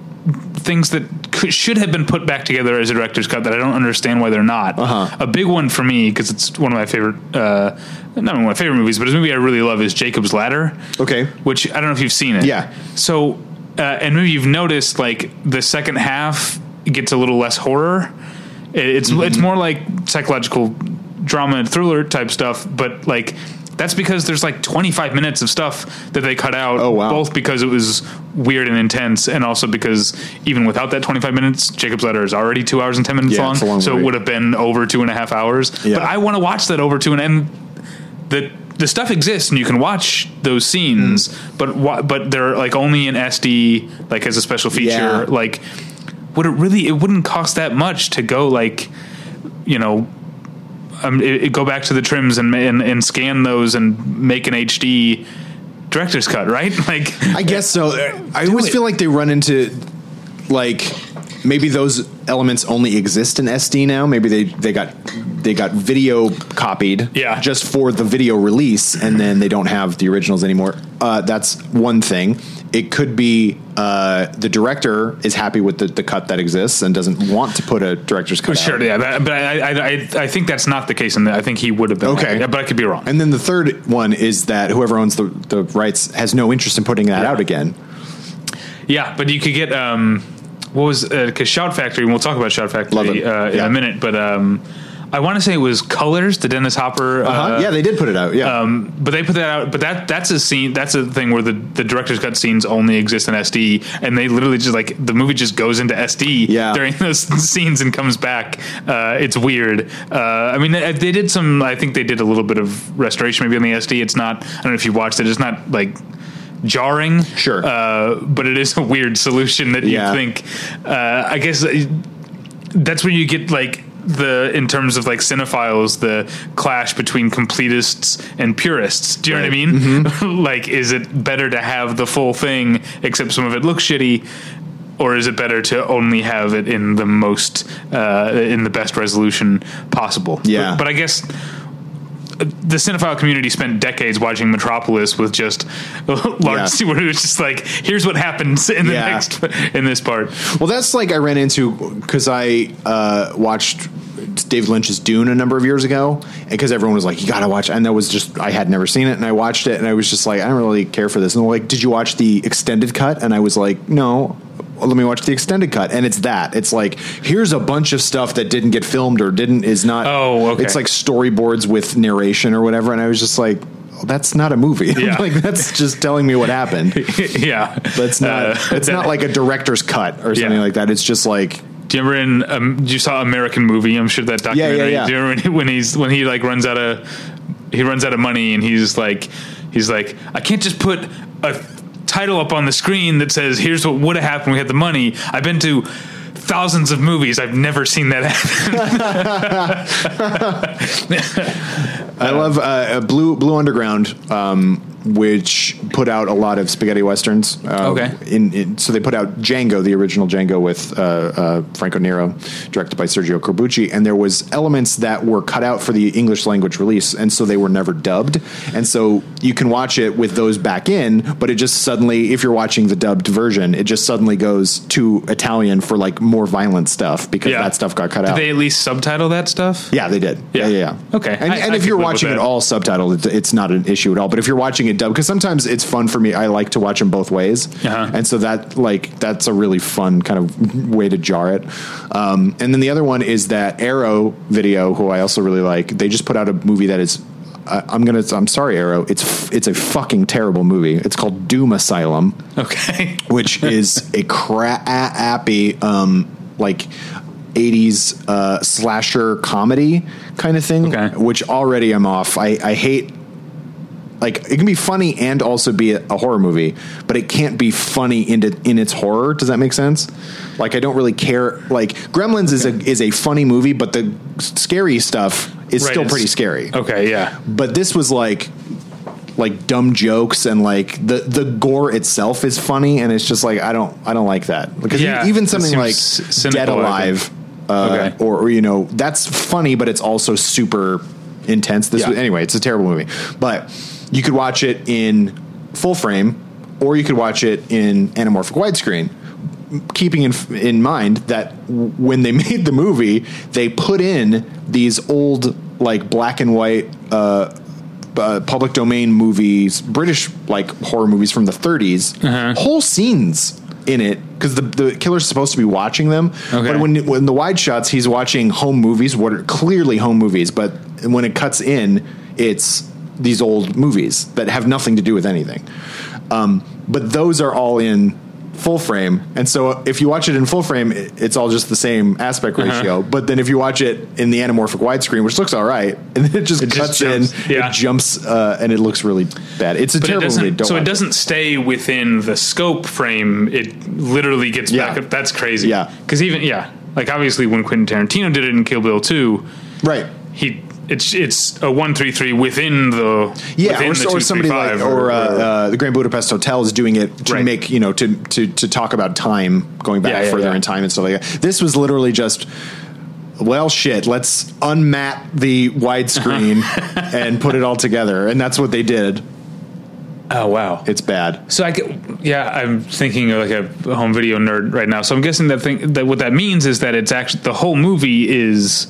things that could, should have been put back together as a director's cut that I don't understand why they're not. Uh-huh. A big one for me, because it's one of my favorite, uh, not one of my favorite movies, but a movie I really love is Jacob's Ladder. Okay. Which I don't know if you've seen it. Yeah. So, uh, and maybe you've noticed like the second half gets a little less horror. It's Mm-hmm. it's more like psychological drama and thriller type stuff, but like that's because there's like twenty-five minutes of stuff that they cut out. Oh, wow. Both because it was weird and intense, and also because even without that twenty-five minutes, Jacob's Ladder is already two hours and ten minutes Yeah, long, it's a long so movie. it would have been over two and a half hours. Yeah. But I want to watch that over two and and the the stuff exists and you can watch those scenes, Mm. but wa- but they're like only in S D, like as a special feature, Yeah. like. Would it really? It wouldn't cost that much to go like, you know, um, it, it go back to the trims and, and and scan those and make an H D director's cut, right? Like, I guess so. I always it. feel like they run into like maybe those elements only exist in S D now. Maybe they, they got they got video copied, Yeah. just for the video release, and then they don't have the originals anymore. Uh, that's one thing. It could be uh, the director is happy with the, the cut that exists and doesn't want to put a director's cut. sure, out. yeah, that, but I, I I I think that's not the case, and I think he would have been Okay. happy. Yeah, but I could be wrong. And then the third one is that whoever owns the, the rights has no interest in putting that Yeah. out again. Yeah, but you could get um, what was because uh, Shout Factory. And we'll talk about Shout Love Factory it. uh, in Yeah. a minute, but um, I want to say it was Colors, the Dennis Hopper. Uh-huh. Uh, yeah, they did put it out. Yeah. Um, but they put that out. But that that's a scene. That's a thing where the, the director's cut scenes only exist in S D, and they literally just like the movie just goes into S D Yeah. during those scenes and comes back. Uh, it's weird. Uh, I mean, they, they did some. I think they did a little bit of restoration maybe on the S D. It's not. I don't know if you watched it. It's not like jarring. Sure. Uh, but it is a weird solution that Yeah. you think. Uh, I guess uh, that's where you get like. The in terms of like cinephiles, the clash between completists and purists. Do you know what I mean? Mm-hmm. Like, is it better to have the full thing except some of it looks shitty, or is it better to only have it in the most uh, in the best resolution possible? Yeah. but, but I guess the cinephile community spent decades watching Metropolis with just large, Yeah. where it was just like, here's what happens in the Yeah. next in this part. Well, that's like I ran into because I uh, watched David Lynch's Dune a number of years ago, and because everyone was like, "You gotta watch," and that was just I had never seen it, and I watched it, and I was just like, "I don't really care for this." And they're like, "Did you watch the extended cut?" And I was like, "No." Well, let me watch the extended cut, and it's that. It's like here's a bunch of stuff that didn't get filmed or didn't is not. Oh, okay. It's like storyboards with narration or whatever, and I was just like, that's not a movie. Yeah. Like that's just telling me what happened. yeah, That's not. Uh, it's that- not like a director's cut or something Yeah. like that. It's just like. Do you remember in um, you saw American Movie? I'm sure that Yeah, documentary. yeah, yeah. Do you remember when, when he's when he like runs out of he runs out of money and he's like he's like I can't just put a title up on the screen that says here's what would have happened when we had the money. I've been to thousands of movies. I've never seen that happen. I love uh, Blue Blue Underground, um, which put out a lot of spaghetti westerns. Uh, Okay. In, in so they put out Django, the original Django with uh, uh, Franco Nero, directed by Sergio Corbucci, and there was elements that were cut out for the English language release, and so they were never dubbed. And so you can watch it with those back in, but it just suddenly, if you're watching the dubbed version, it just suddenly goes to Italian for like more violent stuff because Yeah. that stuff got cut Did out. they at least subtitle that stuff? Yeah, they did. Yeah, Yeah. yeah, yeah. Okay. And, I- and I if could you're live with watching it that. all subtitled, it, it's not an issue at all. But if you're watching it dubbed, because sometimes it's fun for me, I like to watch them both ways, Uh-huh. and so that like that's a really fun kind of way to jar it. Um, and then the other one is that Arrow Video, who I also really like. They just put out a movie that is. Uh, I'm gonna. I'm sorry, Arrow. It's f- it's a fucking terrible movie. It's called Doom Asylum. Okay. Which is a crappy, um, like eighties uh, slasher comedy kind of thing. Okay. Which already I'm off. I, I hate. Like it can be funny and also be a, a horror movie, but it can't be funny in it, in its horror. Does that make sense? Like I don't really care. Like Gremlins is a is a funny movie, but the scary stuff is Right, still it's- pretty scary. Okay. Yeah. But this was like like dumb jokes and like the the gore itself is funny, and it's just like I don't I don't like that because Yeah, even it something seems like c- cynical, Dead I Alive uh, Okay. or, or you know that's funny, but it's also super intense. This Yeah. was, anyway, it's a terrible movie, but you could watch it in full frame or you could watch it in anamorphic widescreen. Keeping in, in mind that when they made the movie, they put in these old like black and white uh, uh, public domain movies, British like horror movies from the thirties, Uh-huh. whole scenes in it because the the killer's supposed to be watching them. Okay. But when when the wide shots, he's watching home movies, what are clearly home movies. But when it cuts in, it's these old movies that have nothing to do with anything. Um, but those are all in full frame, and so if you watch it in full frame, it, it's all just the same aspect ratio. Uh-huh. But then if you watch it in the anamorphic widescreen, which looks all right, and then it just It just cuts jumps, in, yeah. it jumps, uh, and it looks really bad. It's a But it terrible movie. doesn't. Don't So it watch doesn't stay within the scope frame. It literally gets Yeah. back up. That's crazy. Yeah. Because even yeah, like obviously when Quentin Tarantino did it in Kill Bill two, Right. he it's it's a one three three within the Yeah, within or, the or somebody like, two three five or, uh, uh, the Grand Budapest Hotel is doing it to Right. make, you know, to, to, to talk about time, going back Yeah, yeah, further yeah. in time and stuff like that. This was literally just, well, shit, let's unmat the widescreen and put it all together. And that's what they did. oh wow. It's bad. So I get, yeah, I'm thinking of like a home video nerd right now. So I'm guessing that thing that what that means is that it's actually the whole movie is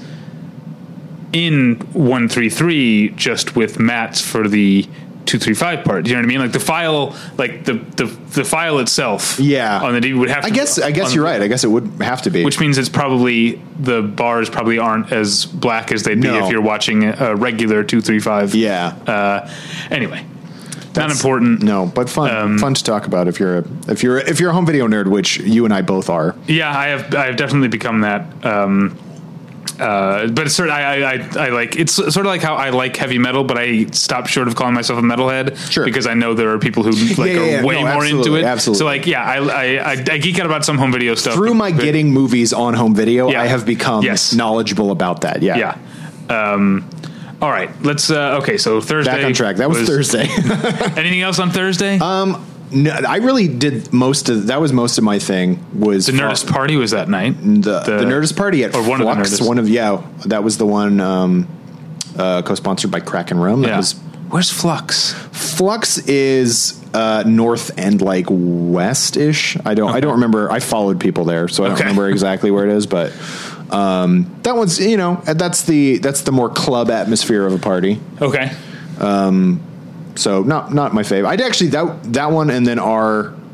in one three three just with mats for the two three five part. Do you know what I mean? Like the file, like the the, the file itself. Yeah. On the D V D would have. I to guess, I guess on- you're right. I guess it would have to be. Which means it's probably the bars probably aren't as black as they'd be No. if you're watching a regular two three five. Yeah. Uh, anyway, not That's- important. No, but fun, Um, fun to talk about if you're a, if you're if you're a home video nerd, which you and I both are. Yeah, I have. I have definitely become that. Um, uh, but it's sort of, I, I, I, I like it's sort of like how I like heavy metal, but I stopped short of calling myself a metalhead Sure. because I know there are people who like Yeah, yeah, are yeah. way No, more into absolutely, it. absolutely. So like, yeah, I, I, I, I geek out about some home video stuff Through but- my but- getting movies on home video, Yeah. I have become Yes. knowledgeable about that. Yeah. Yeah. Um, all right, let's. Uh, okay, so Thursday. Back on track. That was, Thursday. Anything else on Thursday? um, no, I really did most of that. Was most of my thing was the Nerdist Fo- Party was that night. the, the Nerdist Party at or one of the Flux. Nerdist. One of yeah, that was the one um, uh, co-sponsored by Kraken Rum. That Yeah. was Where's Flux? Flux is uh, north and like west ish. I don't. I don't remember. I followed people there, so I don't Okay. remember exactly where it is. But um, that one's you know that's the that's the more club atmosphere of a party. Okay. So not not my favorite. I'd actually that that one and then our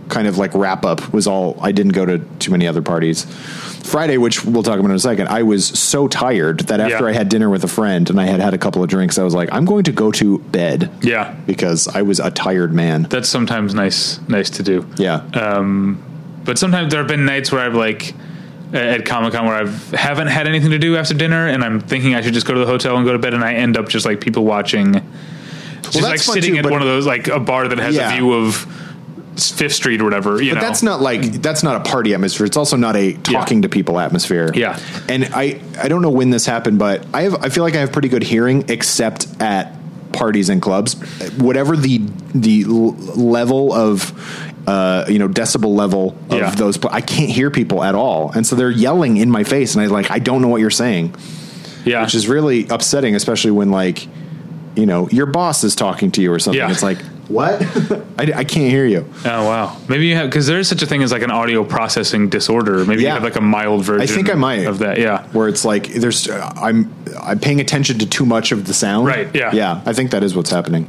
kind of like wrap up was all. I didn't go to too many other parties. Friday, which we'll talk about in a second, I was so tired that after Yeah. I had dinner with a friend and I had had a couple of drinks, I was like, I'm going to go to bed. Yeah. Because I was a tired man. That's sometimes nice, nice to do. Yeah. Um, but sometimes there have been nights where I've like at Comic-Con where I haven't had anything to do after dinner, and I'm thinking I should just go to the hotel and go to bed, and I end up just like people watching, just Well, like that's fun sitting too, at but- one of those like a bar that has Yeah. a view of Fifth Street or whatever. You But know, that's not like that's not a party atmosphere. It's also not a talking Yeah. to people atmosphere. Yeah. And I I don't know when this happened, but I have I feel like I have pretty good hearing, except at parties and clubs. Whatever the the l- level of uh, you know decibel level of Yeah. those, pl- I can't hear people at all, and so they're yelling in my face, and I like I don't know what you're saying, yeah, which is really upsetting, especially when like you know your boss is talking to you or something. Yeah. It's like what I, I can't hear you. oh wow, maybe you have, because there is such a thing as like an audio processing disorder. Maybe Yeah. you have like a mild version. I think I might of that. Yeah, where it's like there's uh, I'm I'm paying attention to too much of the sound. Right, yeah. Yeah. I think that is what's happening.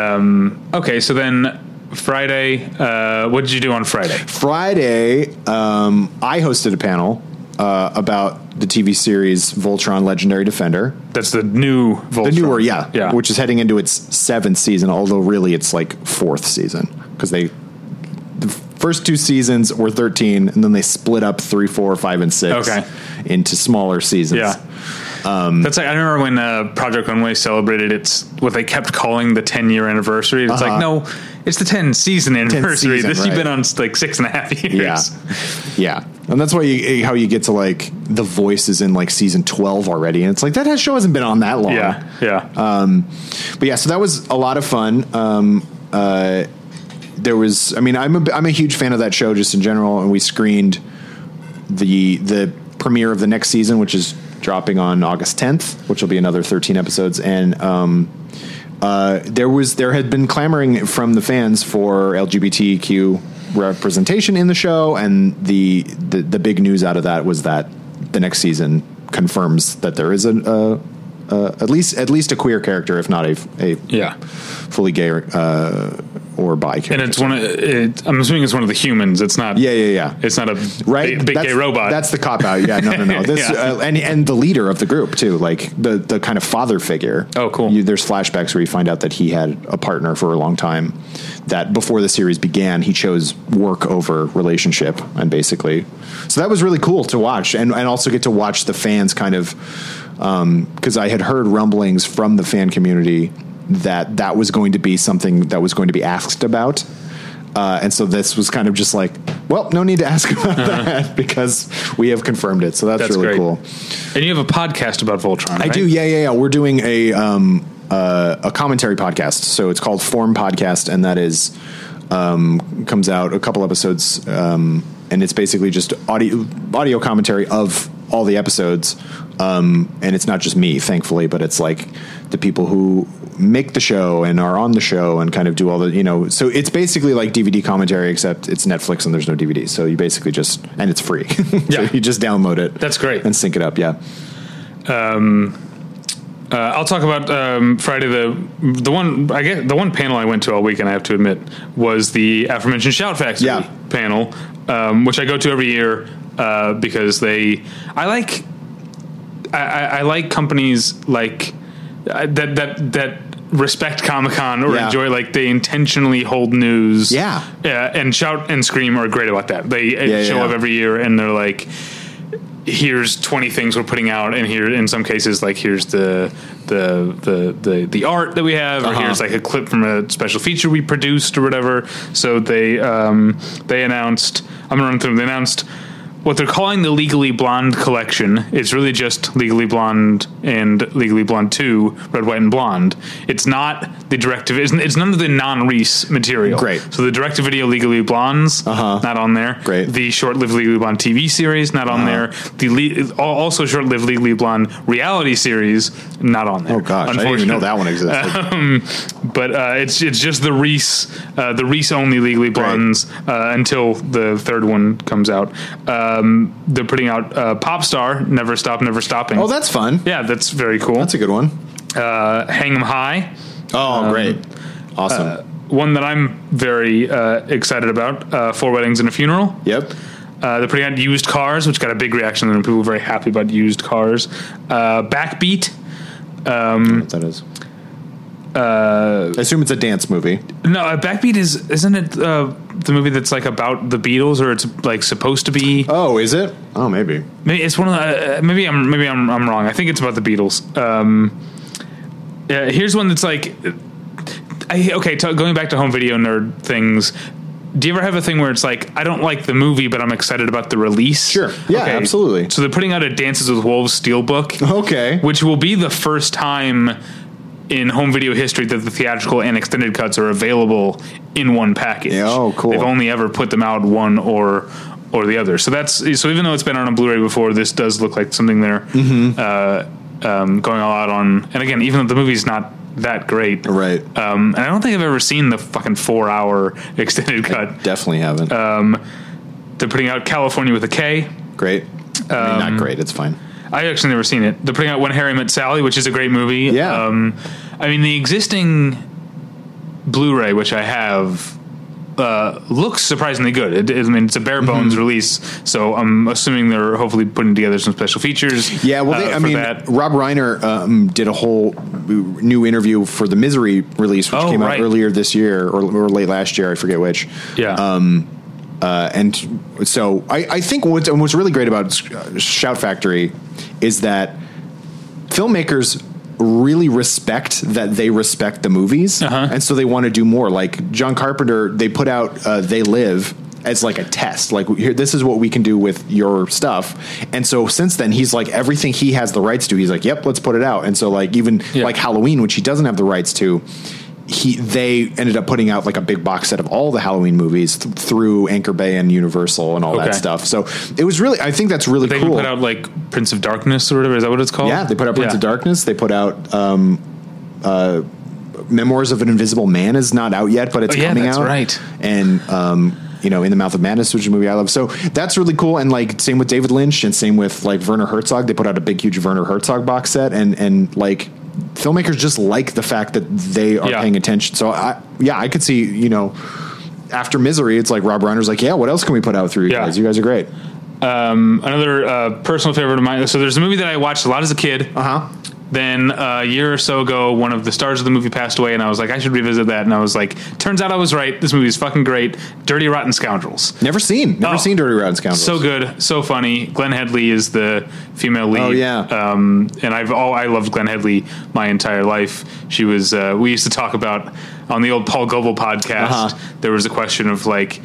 okay. So then Friday, uh, what did you do on Friday? Friday, um, I hosted a panel uh, about the T V series Voltron: Legendary Defender. That's the new Voltron. The newer, yeah, yeah, which is heading into its seventh season, although really it's like fourth season because they the first two seasons were thirteen, and then they split up three, four, five, and six Okay. into smaller seasons. yeah. That's like I remember when uh, Project Runway celebrated its what they kept calling the ten year anniversary. It's Uh-huh. like no, it's the ten season anniversary. season, this right. you've been on like six and a half years. Yeah, yeah, and that's why you how you get to like The Voice is in like season twelve already, and it's like that has, show hasn't been on that long. yeah, yeah. Um, but yeah, so that was a lot of fun. Um, uh, there was, I mean, I'm a I'm a huge fan of that show just in general, and we screened the the premiere of the next season, which is dropping on August tenth, which will be another thirteen episodes, and um, uh, there was there had been clamoring from the fans for L G B T Q representation in the show, and the the, the big news out of that was that the next season confirms that there is a, a, a at least at least a queer character, if not a a Yeah. fully gay uh, or bi character. And it's one of it, I'm assuming it's one of the humans. It's not. Yeah, yeah, yeah. It's not a Right, big, big that's, gay robot. That's the cop out. Yeah, no, no, no. This Yeah. uh, and and the leader of the group too, like the the kind of father figure. Oh, cool. You, there's flashbacks where you find out that he had a partner for a long time. That before the series began, he chose work over relationship, and basically, so that was really cool to watch, and and also get to watch the fans kind of because I had heard rumblings from the fan community that that was going to be something that was going to be asked about. Uh, and so this was kind of just like, well, no need to ask about Uh-huh. that because we have confirmed it. So that's, That's really great. cool. And you have a podcast about Voltron. I right? do. Yeah, yeah, yeah. We're doing a, um, uh, a commentary podcast. So it's called Form Podcast. And that is, um, comes out a couple episodes. Um, and it's basically just audio, audio commentary of all the episodes. Um, and it's not just me, thankfully, but it's like the people who make the show and are on the show and kind of do all the, you know, so it's basically like D V D commentary, except it's Netflix and there's no D V D. So you basically just, and it's free. so Yeah. you just download it. That's great. And sync it up. Yeah. Uh, I'll talk about um, Friday. The the one I get the one panel I went to all weekend, I have to admit, was the aforementioned Shout Factory Yeah. panel, um, which I go to every year uh, because they. I like. I, I, I like companies like uh, that that that respect Comic-Con or Yeah. enjoy, like they intentionally hold news. Yeah. Yeah, and Shout and Scream are great about that. They uh, Yeah, show yeah. up every year and they're like, here's twenty things we're putting out, and here in some cases like here's the the the the, the art that we have, or Uh-huh. here's like a clip from a special feature we produced or whatever. So they um they announced I'm gonna run through them. They announced what they're calling the Legally Blonde collection. It's really just Legally Blonde and Legally Blonde two, Red, White, and Blonde. It's not the direct-to-video. It's none of the non-Reese material. Great. So the direct-to-video Legally Blondes, Uh-huh. not on there. Great. The short-lived Legally Blonde T V series, not on there. The le- also short-lived Legally Blonde reality series, not on there. Oh gosh, I didn't even know that one existed. Um, but uh, it's it's just the Reese, uh, the Reese only Legally Blondes uh, until the third one comes out. Um, they're putting out uh, Popstar, Never Stop, Never Stopping. Oh, that's fun. yeah, that's very cool. That's a good one. uh, Hang 'em High, Oh, great. Awesome. one that I'm very uh, excited about, uh, Four Weddings and a Funeral. Yep. Uh, they're putting out Used Cars, which got a big reaction, and people were very happy about Used Cars. Uh, Backbeat. Um, I don't know what that is. Uh, I assume it's a dance movie. No, uh, Backbeat is isn't it uh, the movie that's like about the Beatles, or it's like supposed to be? Oh, is it? Oh, maybe. Maybe it's one of the. Uh, maybe I'm maybe I'm I'm wrong. I think it's about the Beatles. Um, uh, here's one that's like. I, okay, t- going back to home video nerd things. Do you ever have a thing where it's like, I don't like the movie, but I'm excited about the release? Sure. Yeah, okay. Absolutely. So they're putting out a Dances with Wolves steelbook. Okay. Which will be the first time in home video history that the theatrical and extended cuts are available in one package. Yeah, oh, cool. They've only ever put them out one or or the other. So that's so even though it's been on a Blu-ray before, this does look like something they're mm-hmm. uh, um, going all out on. And again, even though the movie's not that great, right? Um, and I don't think I've ever seen the fucking four-hour extended cut. I definitely haven't. Um, they're putting out California with a K. Great. I mean, Um, not great. It's fine. I actually never seen it. They're putting out When Harry Met Sally, which is a great movie. Yeah. Um, I mean, the existing Blu-ray, which I have, uh, looks surprisingly good. It, it, I mean, it's a bare bones mm-hmm. release, so I'm assuming they're hopefully putting together some special features. Yeah, well, they, uh, I mean, that. Rob Reiner um, did a whole new interview for the Misery release, which oh, came right. out earlier this year or, or late last year. I forget which. Yeah. Um, uh, and so I, I think what's, what's really great about Shout Factory is that filmmakers really respect that they respect the movies, uh-huh. and so they want to do more. Like John Carpenter, they put out uh, They Live as like a test, like here, this is what we can do with your stuff. And so since then, he's like, everything he has the rights to, he's like, yep, let's put it out. And so like even yeah. like Halloween, which he doesn't have the rights to, he they ended up putting out like a big box set of all the Halloween movies th- through Anchor Bay and Universal and all okay. that stuff. So it was really, I think that's really they cool. They put out like Prince of Darkness or whatever. Is that what it's called? Yeah, they put out Prince yeah. of Darkness. They put out um, uh, Memoirs of an Invisible Man is not out yet, but it's oh, yeah, coming that's out. Right. And um, you know, In the Mouth of Madness, which is a movie I love. So that's really cool. And like same with David Lynch and same with like Werner Herzog. They put out a big, huge Werner Herzog box set, and and like. Filmmakers just like the fact that they are yeah. paying attention. So I, yeah, I could see, you know, after Misery, it's like Rob Reiner's like, yeah, what else can we put out through you yeah. guys? You guys are great. Um, another uh, personal favorite of mine. So there's a movie that I watched a lot as a kid. Uh huh. Then uh, a year or so ago, one of the stars of the movie passed away, and I was like, I should revisit that. And I was like, turns out I was right. This movie is fucking great. Dirty Rotten Scoundrels. Never seen. Never oh, seen Dirty Rotten Scoundrels. So good. So funny. Glenn Headley is the female lead. Oh, yeah. Um, and I've oh, I loved Glenn Headley my entire life. She was, uh, we used to talk about, on the old Paul Goebel podcast, uh-huh. there was a question of like,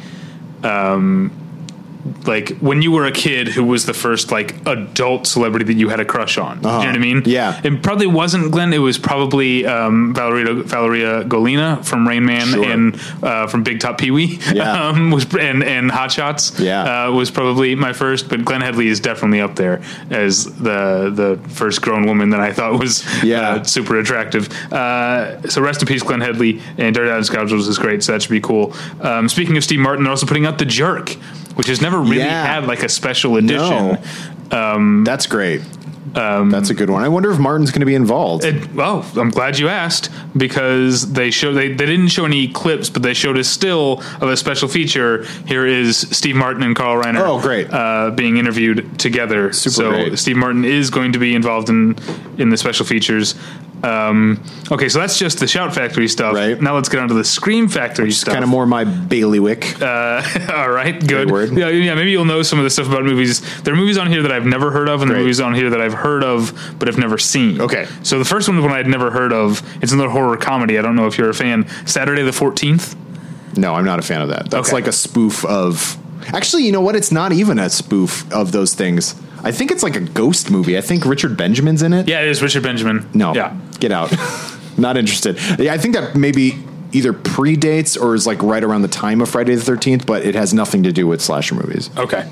um, like when you were a kid, who was the first like adult celebrity that you had a crush on? Uh-huh. Do you know what I mean? Yeah. It probably wasn't Glenn. It was probably um, Valeria Valeria Golina from Rain Man Sure. and uh, from Big Top Pee Wee. Yeah. um, was and and Hot Shots. Yeah. Uh, was probably my first, but Glenn Headley is definitely up there as the the first grown woman that I thought was yeah. uh, super attractive. Uh, so rest in peace, Glenn Headley. And Dirty Rotten Scoundrels is great, so that should be cool. Um, speaking of Steve Martin, they're also putting out The Jerk, which has never really Yeah. had like a special edition. No. Um, That's great. Um, That's a good one. I wonder if Martin's going to be involved. It, well, I'm glad you asked, because they show they, they didn't show any clips, but they showed a still of a special feature. Here is Steve Martin and Carl Reiner. Oh, great. Uh, being interviewed together. Super so great. Steve Martin is going to be involved in in the special features. Um, okay, so that's just the Shout Factory stuff. Right. Now let's get on to the Scream Factory Which stuff. kind of more my bailiwick. Uh, all right, good. word. Yeah, yeah, maybe you'll know some of the stuff about movies. There are movies on here that I've never heard of, and there are Great. movies on here that I've heard of but have never seen. Okay. So the first one is one I'd never heard of. It's another horror comedy. I don't know if you're a fan. Saturday the fourteenth. No, I'm not a fan of that. That's Okay. like a spoof of... Actually, you know what? It's not even a spoof of those things. I think it's like a ghost movie. I think Richard Benjamin's in it. Yeah, it is Richard Benjamin. No. Yeah. Get out. Not interested. Yeah, I think that maybe either predates or is like right around the time of Friday the thirteenth, but it has nothing to do with slasher movies. Okay.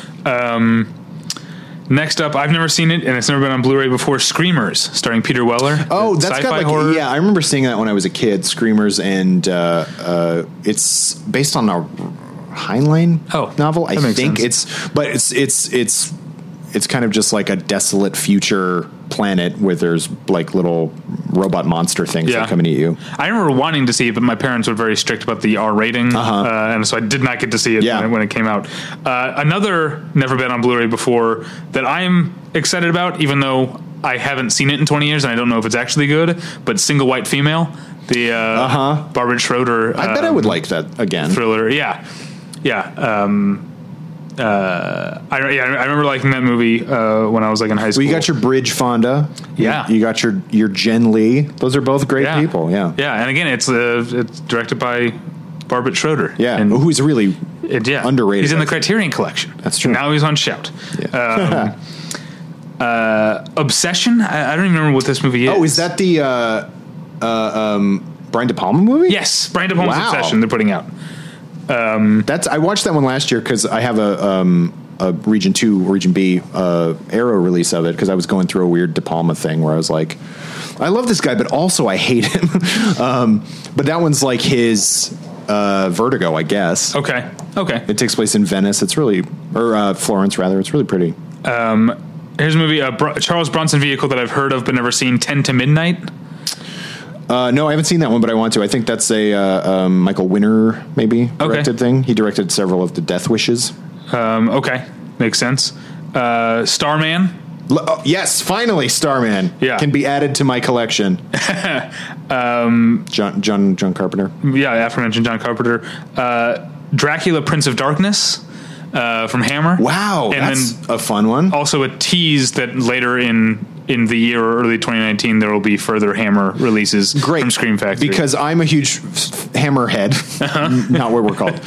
Um, next up, I've never seen it, and it's never been on Blu-ray before. Screamers, starring Peter Weller. Oh, The that's got sci-fi like horror. yeah. I remember seeing that when I was a kid. Screamers, and uh, uh, it's based on a Heinlein Oh, novel. I that makes think sense. it's, but it's it's it's it's kind of just like a desolate future planet where there's like little robot monster things Yeah. that come and eat you. I remember wanting to see it, but my parents were very strict about the R rating, Uh-huh. uh, and so I did not get to see it Yeah. when, it when it came out. Uh, another never been on Blu-ray before that I'm excited about, even though I haven't seen it in twenty years and I don't know if it's actually good, but Single White Female, the uh, Uh-huh. Barbara Schroeder I bet I um, would like that again. thriller. Yeah, yeah. Um, uh, I, yeah, I remember liking that movie uh, when I was like in high school. Well, you got your Bridge Fonda. Yeah. You, you got your your Jen Lee. Those are both great yeah. people. Yeah. yeah, and again, it's uh, it's directed by Barbara Schroeder. Yeah. and Who's really It, yeah. underrated, He's in I the think. Criterion Collection. That's true. Now he's on Shout. Yeah. Um, uh, Obsession. I, I don't even remember what this movie is. Oh, is that the uh, uh, um, Brian De Palma movie? Yes, Brian De Palma's Wow. Obsession. They're putting out. That's I watched that one last year because I have a um, a Region Two, Region B uh, Arrow release of it because I was going through a weird De Palma thing where I was like, I love this guy, but also I hate him. um, but that one's like his uh, Vertigo, I guess. Okay. Okay. It takes place in Venice. It's really or uh, Florence rather. It's really pretty. Here's a movie, a Br- Charles Bronson vehicle that I've heard of but never seen. Ten to Midnight. Uh, no, I haven't seen that one, but I want to. I think that's a uh, um, Michael Winner maybe directed thing. He directed several of the Death Wishes. Um, okay, makes sense. Uh, Starman. L- oh, yes, finally, Starman Yeah. can be added to my collection. um, John, John, John Carpenter. Yeah, aforementioned John Carpenter. Uh, Dracula, Prince of Darkness uh, from Hammer. Wow, and that's then a fun one. also a tease that later in in the year or early twenty nineteen there will be further Hammer releases Great from Scream Factory. because I'm a huge f- Hammer head, Uh-huh. not what we're called.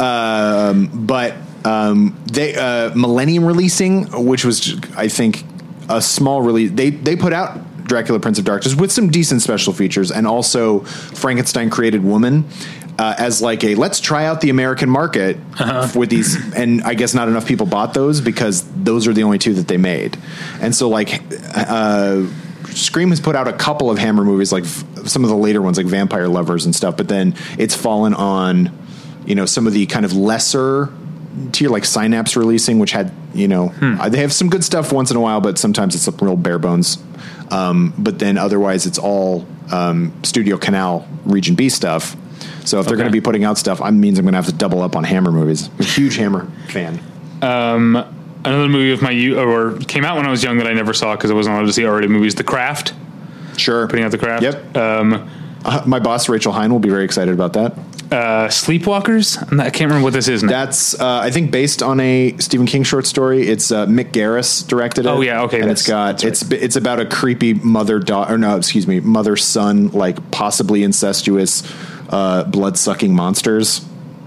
Um, but um, they uh, Millennium releasing, which was I think a small release. They they put out Dracula Prince of Darkness with some decent special features, and also Frankenstein Created Woman. Uh, as like a let's try out the American market Uh-huh. with these, and I guess not enough people bought those because those are the only two that they made, and so like uh, Scream has put out a couple of Hammer movies, like f- some of the later ones, like Vampire Lovers and stuff, but then it's fallen on, you know, some of the kind of lesser tier, like Synapse releasing, which had, you know, Hmm. uh, they have some good stuff once in a while, but sometimes it's a real bare bones. Um, but then otherwise, it's all um, Studio Canal Region B stuff. So if they're Okay. going to be putting out stuff, I means I'm going to have to double up on Hammer movies. I'm a huge Hammer fan. Another movie of my youth, or came out when I was young that I never saw because I wasn't allowed to see R-rated movies. The Craft. Sure. Putting out The Craft. Yep. Um, Uh, my boss, Rachel Hine, will be very excited about that. uh, Sleepwalkers. I'm not- I can't remember what this is now. That's, uh, I think, based on a Stephen King short story. It's uh, Mick Garris directed it. Oh, yeah, okay, And that's- it's got that's it's it's about a creepy mother daughter. No, excuse me, mother son, like possibly incestuous, uh, blood sucking monsters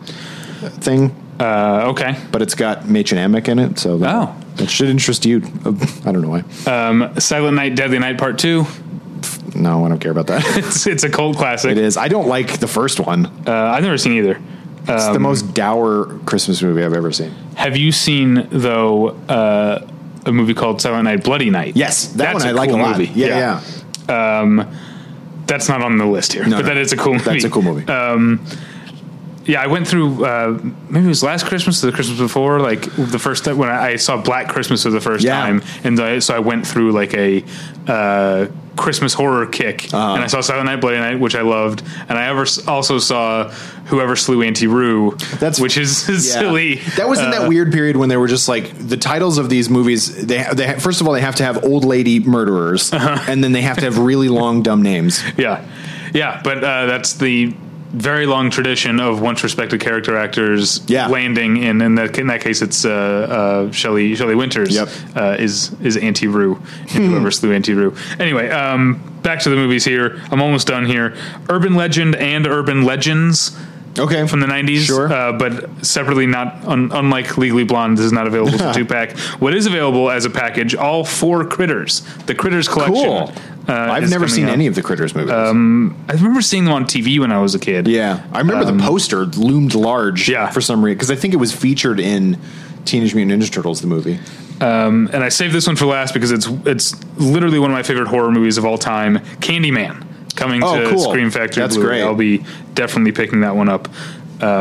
thing. uh, okay. But it's got Machen Amick in it, so that, Oh. that should interest you. I don't know why. Um, Silent Night, Deadly Night Part Two. No, I don't care about that. It's it's a cult classic. It is. I don't like the first one. Uh, I've never seen either. It's Um, the most dour Christmas movie I've ever seen. Have you seen though uh, a movie called Silent Night, Bloody Night? Yes, that That's one I a like cool a lot. movie. Yeah, yeah. Um, that's not on the list here, No, but no. that is a cool movie. That's a cool movie. Um, yeah, I went through uh, maybe it was last Christmas or the Christmas before, like the first time when I, I saw Black Christmas for the first Yeah. time, and I, so I went through like a uh, Christmas horror kick, Uh-huh. and I saw Silent Night, Bloody Night, which I loved, and I ever also saw Whoever Slew Auntie Rue, That's which is Yeah. silly. That was in Uh, that weird period when they were just like the titles of these movies. They they first of all they have to have old lady murderers, Uh-huh. and then they have to have really long dumb names. Yeah, yeah, but uh, that's the very long tradition of once respected character actors Yeah. landing in. In that, in that case, it's uh, uh, Shelley Shelley Winters. Yep. uh, is is Auntie Rue, and whoever slew Auntie Rue. Anyway, um, back to the movies here. I'm almost done here. Urban Legend and Urban Legends. Okay, From the nineties, Sure. uh, but separately, not un- unlike Legally Blonde, this is not available as a two pack. What is available as a package? All four Critters, the Critters collection. cool. Uh, I've is never coming seen out. any of the Critters movies. I remember seeing them on T V when I was a kid. yeah, I remember the poster loomed large. yeah. for some reason because I think it was featured in Teenage Mutant Ninja Turtles, the movie. Um, and I saved this one for last because it's it's literally one of my favorite horror movies of all time. Candyman coming Oh, to cool. Scream Factory. That's Blu-ray. great. I'll be definitely picking that one up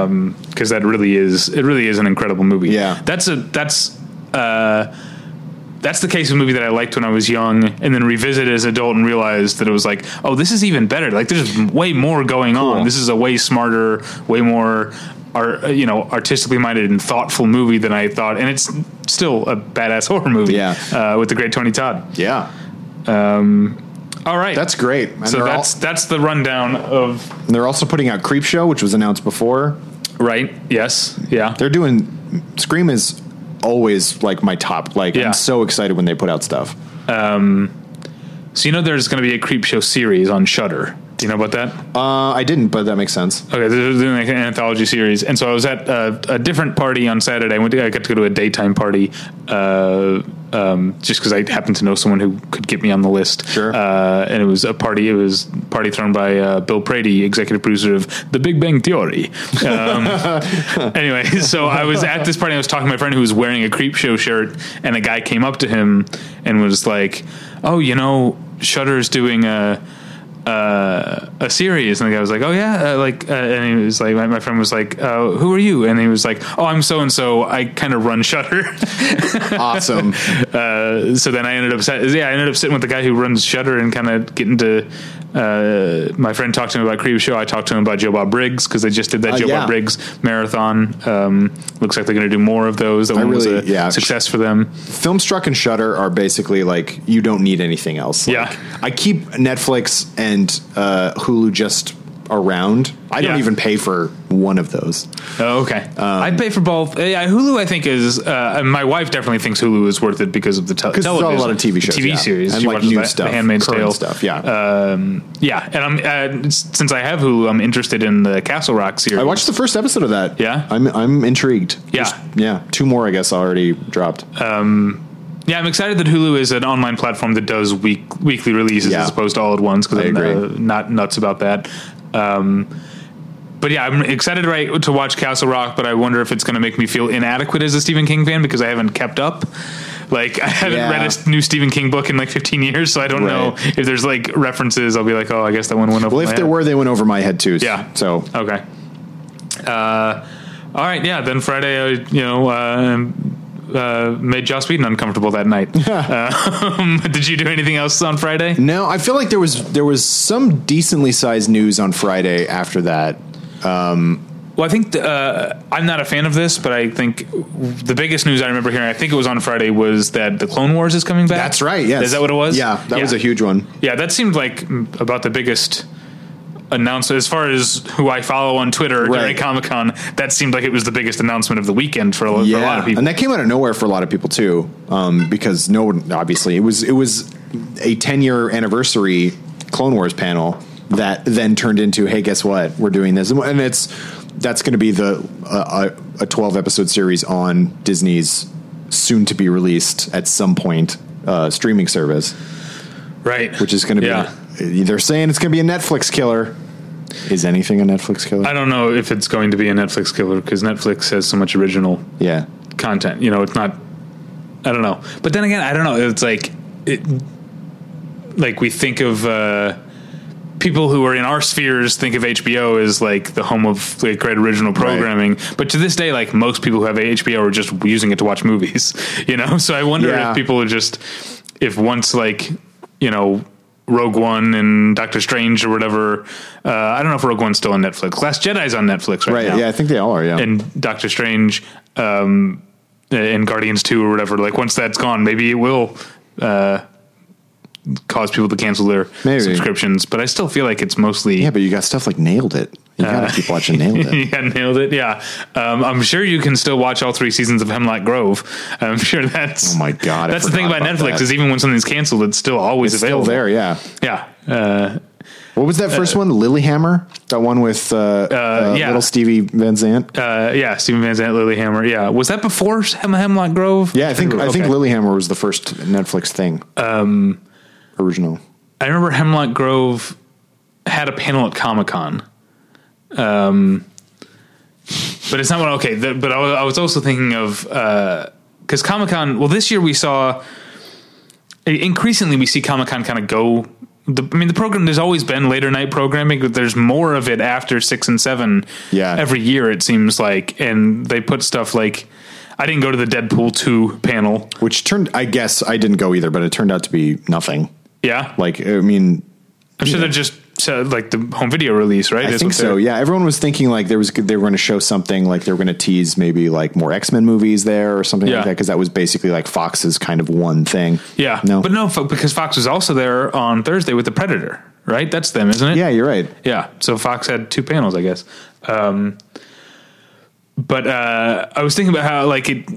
because that really is it really is an incredible movie. Yeah. that's a that's uh, that's the case of a movie that I liked when I was young, and then revisited as an adult and realized that it was like, oh, this is even better. Like, there's way more going Cool. on. This is a way smarter, way more, ar- you know, artistically minded and thoughtful movie than I thought. And it's still a badass horror movie. Yeah. Uh, with the great Tony Todd. Yeah. All right. That's great. And so they're that's al- that's the rundown of they're also putting out Creepshow, which was announced before. right. Yes. Yeah. They're doing Scream is always like my top. Like Yeah. I'm so excited when they put out stuff. So you know there's going to be a Creepshow series on Shudder. Do you know about that? Uh, I didn't, but that makes sense. Okay, they're doing like an anthology series, and so I was at uh, a different party on Saturday. I went to, I got to go to a daytime party, uh, um, just because I happened to know someone who could get me on the list. Sure. Uh, and it was a party. It was a party thrown by uh, Bill Prady, executive producer of The Big Bang Theory. Um, anyway, so I was at this party. I was talking to my friend who was wearing a Creepshow shirt, and a guy came up to him and was like, "Oh, you know, Shudder's doing a." Uh, a series, and the guy was like, "Oh yeah," uh, like, uh, and he was like, my, my friend was like, uh, "Who are you?" And he was like, "Oh, I'm so and so. I kind of run Shudder." Awesome. uh, so then I ended up, sat, yeah, I ended up sitting with the guy who runs Shudder and kind of getting to. Uh, my friend talked to him about Creepshow. I talked to him about Joe Bob Briggs because they just did that Uh, Joe yeah. Bob Briggs marathon. Um, looks like they're going to do more of those. That I one really- was a yeah. success for them. Filmstruck and Shudder are basically like you don't need anything else. Like, Yeah. I keep Netflix and uh, Hulu just around. I don't Yeah. even pay for one of those. Oh, okay. I pay for both. Uh, yeah, Hulu, I think, is. Uh, and my wife definitely thinks Hulu is worth it because of the te- Because there's television, a lot of T V shows, T V yeah. series, and She like watches new the, stuff, The Handmaid's current Tale stuff. Yeah, Um, yeah, and I'm uh, s- since I have Hulu, I'm interested in the Castle Rock series. I watched the first episode of that. Yeah? I'm I'm intrigued. Yeah. There's- yeah. Two more, I guess, already dropped. Yeah, I'm excited that Hulu is an online platform that does week weekly releases Yeah. as opposed to all at once because I I'm agree. uh, not nuts about that. Um, but yeah, I'm excited right, to watch Castle Rock, but I wonder if it's going to make me feel inadequate as a Stephen King fan because I haven't kept up. Like, I haven't Yeah. read a s- new Stephen King book in like fifteen years, so I don't Right. know if there's like references. I'll be like, oh, I guess that one went over well, my if there head. were, they went over my head too. Yeah. So Okay. Uh, all right. Yeah. Then Friday, I, you know, uh, uh, made Joss Whedon uncomfortable that night. um, did you do anything else on Friday? no, I feel like there was there was some decently sized news on Friday after that. Well, I think uh, I'm not a fan of this, but I think the biggest news I remember hearing, I think it was on Friday, was that the Clone Wars is coming back. That's right. Yes. Is that what it was? Yeah, that was a huge one. Yeah, that seemed like mm, about the biggest announcement as far as who I follow on Twitter Right. during Comic-Con. That seemed like it was the biggest announcement of the weekend for a, lo- for a lot of people. and that came out of nowhere for a lot of people too, um, because no one obviously it was it was a ten year anniversary Clone Wars panel that then turned into, hey, guess what, we're doing this, and it's that's going to be the uh, a twelve episode series on Disney's soon to be released at some point uh, streaming service, Right. which is going to Yeah. be. They're saying it's going to be a Netflix killer. Is anything a Netflix killer? I don't know if it's going to be a Netflix killer because Netflix has so much original yeah. content. You know, it's not. I don't know, but then again, I don't know. It's like, it, like we think of uh, people who are in our spheres think of H B O as like the home of like great original programming. But to this day, like most people who have H B O are just using it to watch movies. You know, so I wonder Yeah. if people are just if once like you know. Rogue One and Doctor Strange or whatever. Uh, I don't know if Rogue One's still on Netflix. Last Jedi's on Netflix right, Right. now. Yeah, I think they all are. Yeah. And Doctor Strange um, and Guardians two or whatever. Like once that's gone, maybe it will uh, cause people to cancel their Maybe. subscriptions. But I still feel like it's mostly yeah, but you got stuff like Nailed It. You gotta keep watching Nailed It. yeah, nailed it. Yeah, um, I'm sure you can still watch all three seasons of Hemlock Grove. I'm sure that's. Oh my God, I That's the thing forgot about, about Netflix that. is even when something's canceled, it's still always It's still available. there, yeah. Yeah. Uh, What was that first one? Lilyhammer? That one with uh, uh, yeah. little Stevie Van Zandt? uh, yeah, Stephen Van Zandt, Lilyhammer. Yeah, was that before Hem- Hemlock Grove? Yeah, I think I think Okay. Lilyhammer was the first Netflix thing. Um, Original. I remember Hemlock Grove had a panel at Comic-Con. Um, but it's not what, okay, the, but I was, I was also thinking of, uh, cause Comic-Con, well, this year we saw, increasingly we see Comic-Con kind of go, the, I mean, the program, there's always been later night programming, but there's more of it after six and seven Yeah. every year, it seems like. And they put stuff like, I didn't go to the Deadpool two panel. Which turned, I guess I didn't go either, but it turned out to be nothing. Yeah. Like, I mean, I'm sure they're just uh, like the home video release, right? I Is think what so. they're- Yeah. Everyone was thinking like there was, they were going to show something like they were going to tease maybe like more X-Men movies there or something Yeah. like that. Cause that was basically like Fox's kind of one thing. Yeah. No, But no, fo- because Fox was also there on Thursday with the Predator, right? That's them, isn't it? yeah, you're right. Yeah. So Fox had two panels, I guess. Um, but uh, I was thinking about how like it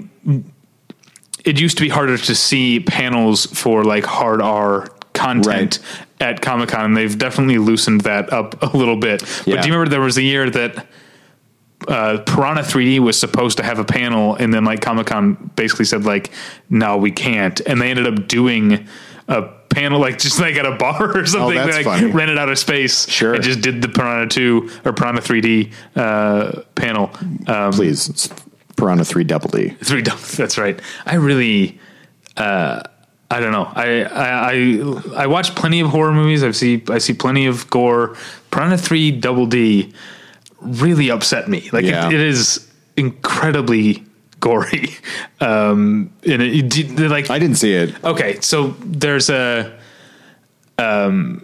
it used to be harder to see panels for like hard R content Right. at Comic-Con, and they've definitely loosened that up a little bit. But Yeah. do you remember there was a year that uh, Piranha three D was supposed to have a panel, and then like Comic-Con basically said like, no, we can't, and they ended up doing a panel like just like at a bar or something. that's They, like funny. rented out of space, Sure. and just did the Piranha two or Piranha three D uh, panel. Um, Please. It's Piranha three Double D. Three. That's right. I really, uh, I don't know. I, I I I watch plenty of horror movies. I see I see plenty of gore. Piranha three Double D really upset me. Like Yeah. it, it is incredibly gory. Um, and it, it, they're like I didn't see it. okay, so there's a um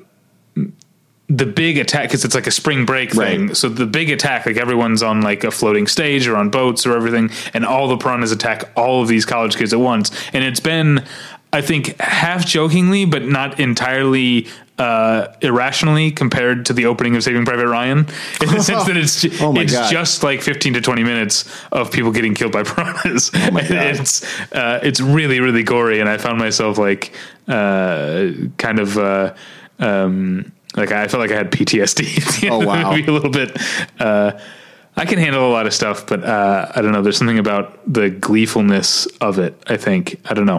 the big attack, because it's like a spring break thing. Right. So the big attack, like everyone's on like a floating stage or on boats or everything, and all the piranhas attack all of these college kids at once. And it's been, I think, half jokingly, but not entirely uh, irrationally compared to the opening of Saving Private Ryan, in the sense that it's Oh my it's God. just like fifteen to twenty minutes of people getting killed by piranhas. Oh my God. It's uh, it's really really gory, and I found myself like uh, kind of. Uh, um, Like I felt like I had P T S D at the end Oh, of the wow. movie a little bit. Uh, I can handle a lot of stuff, but uh, I don't know. There's something about the gleefulness of it, I think. I don't know.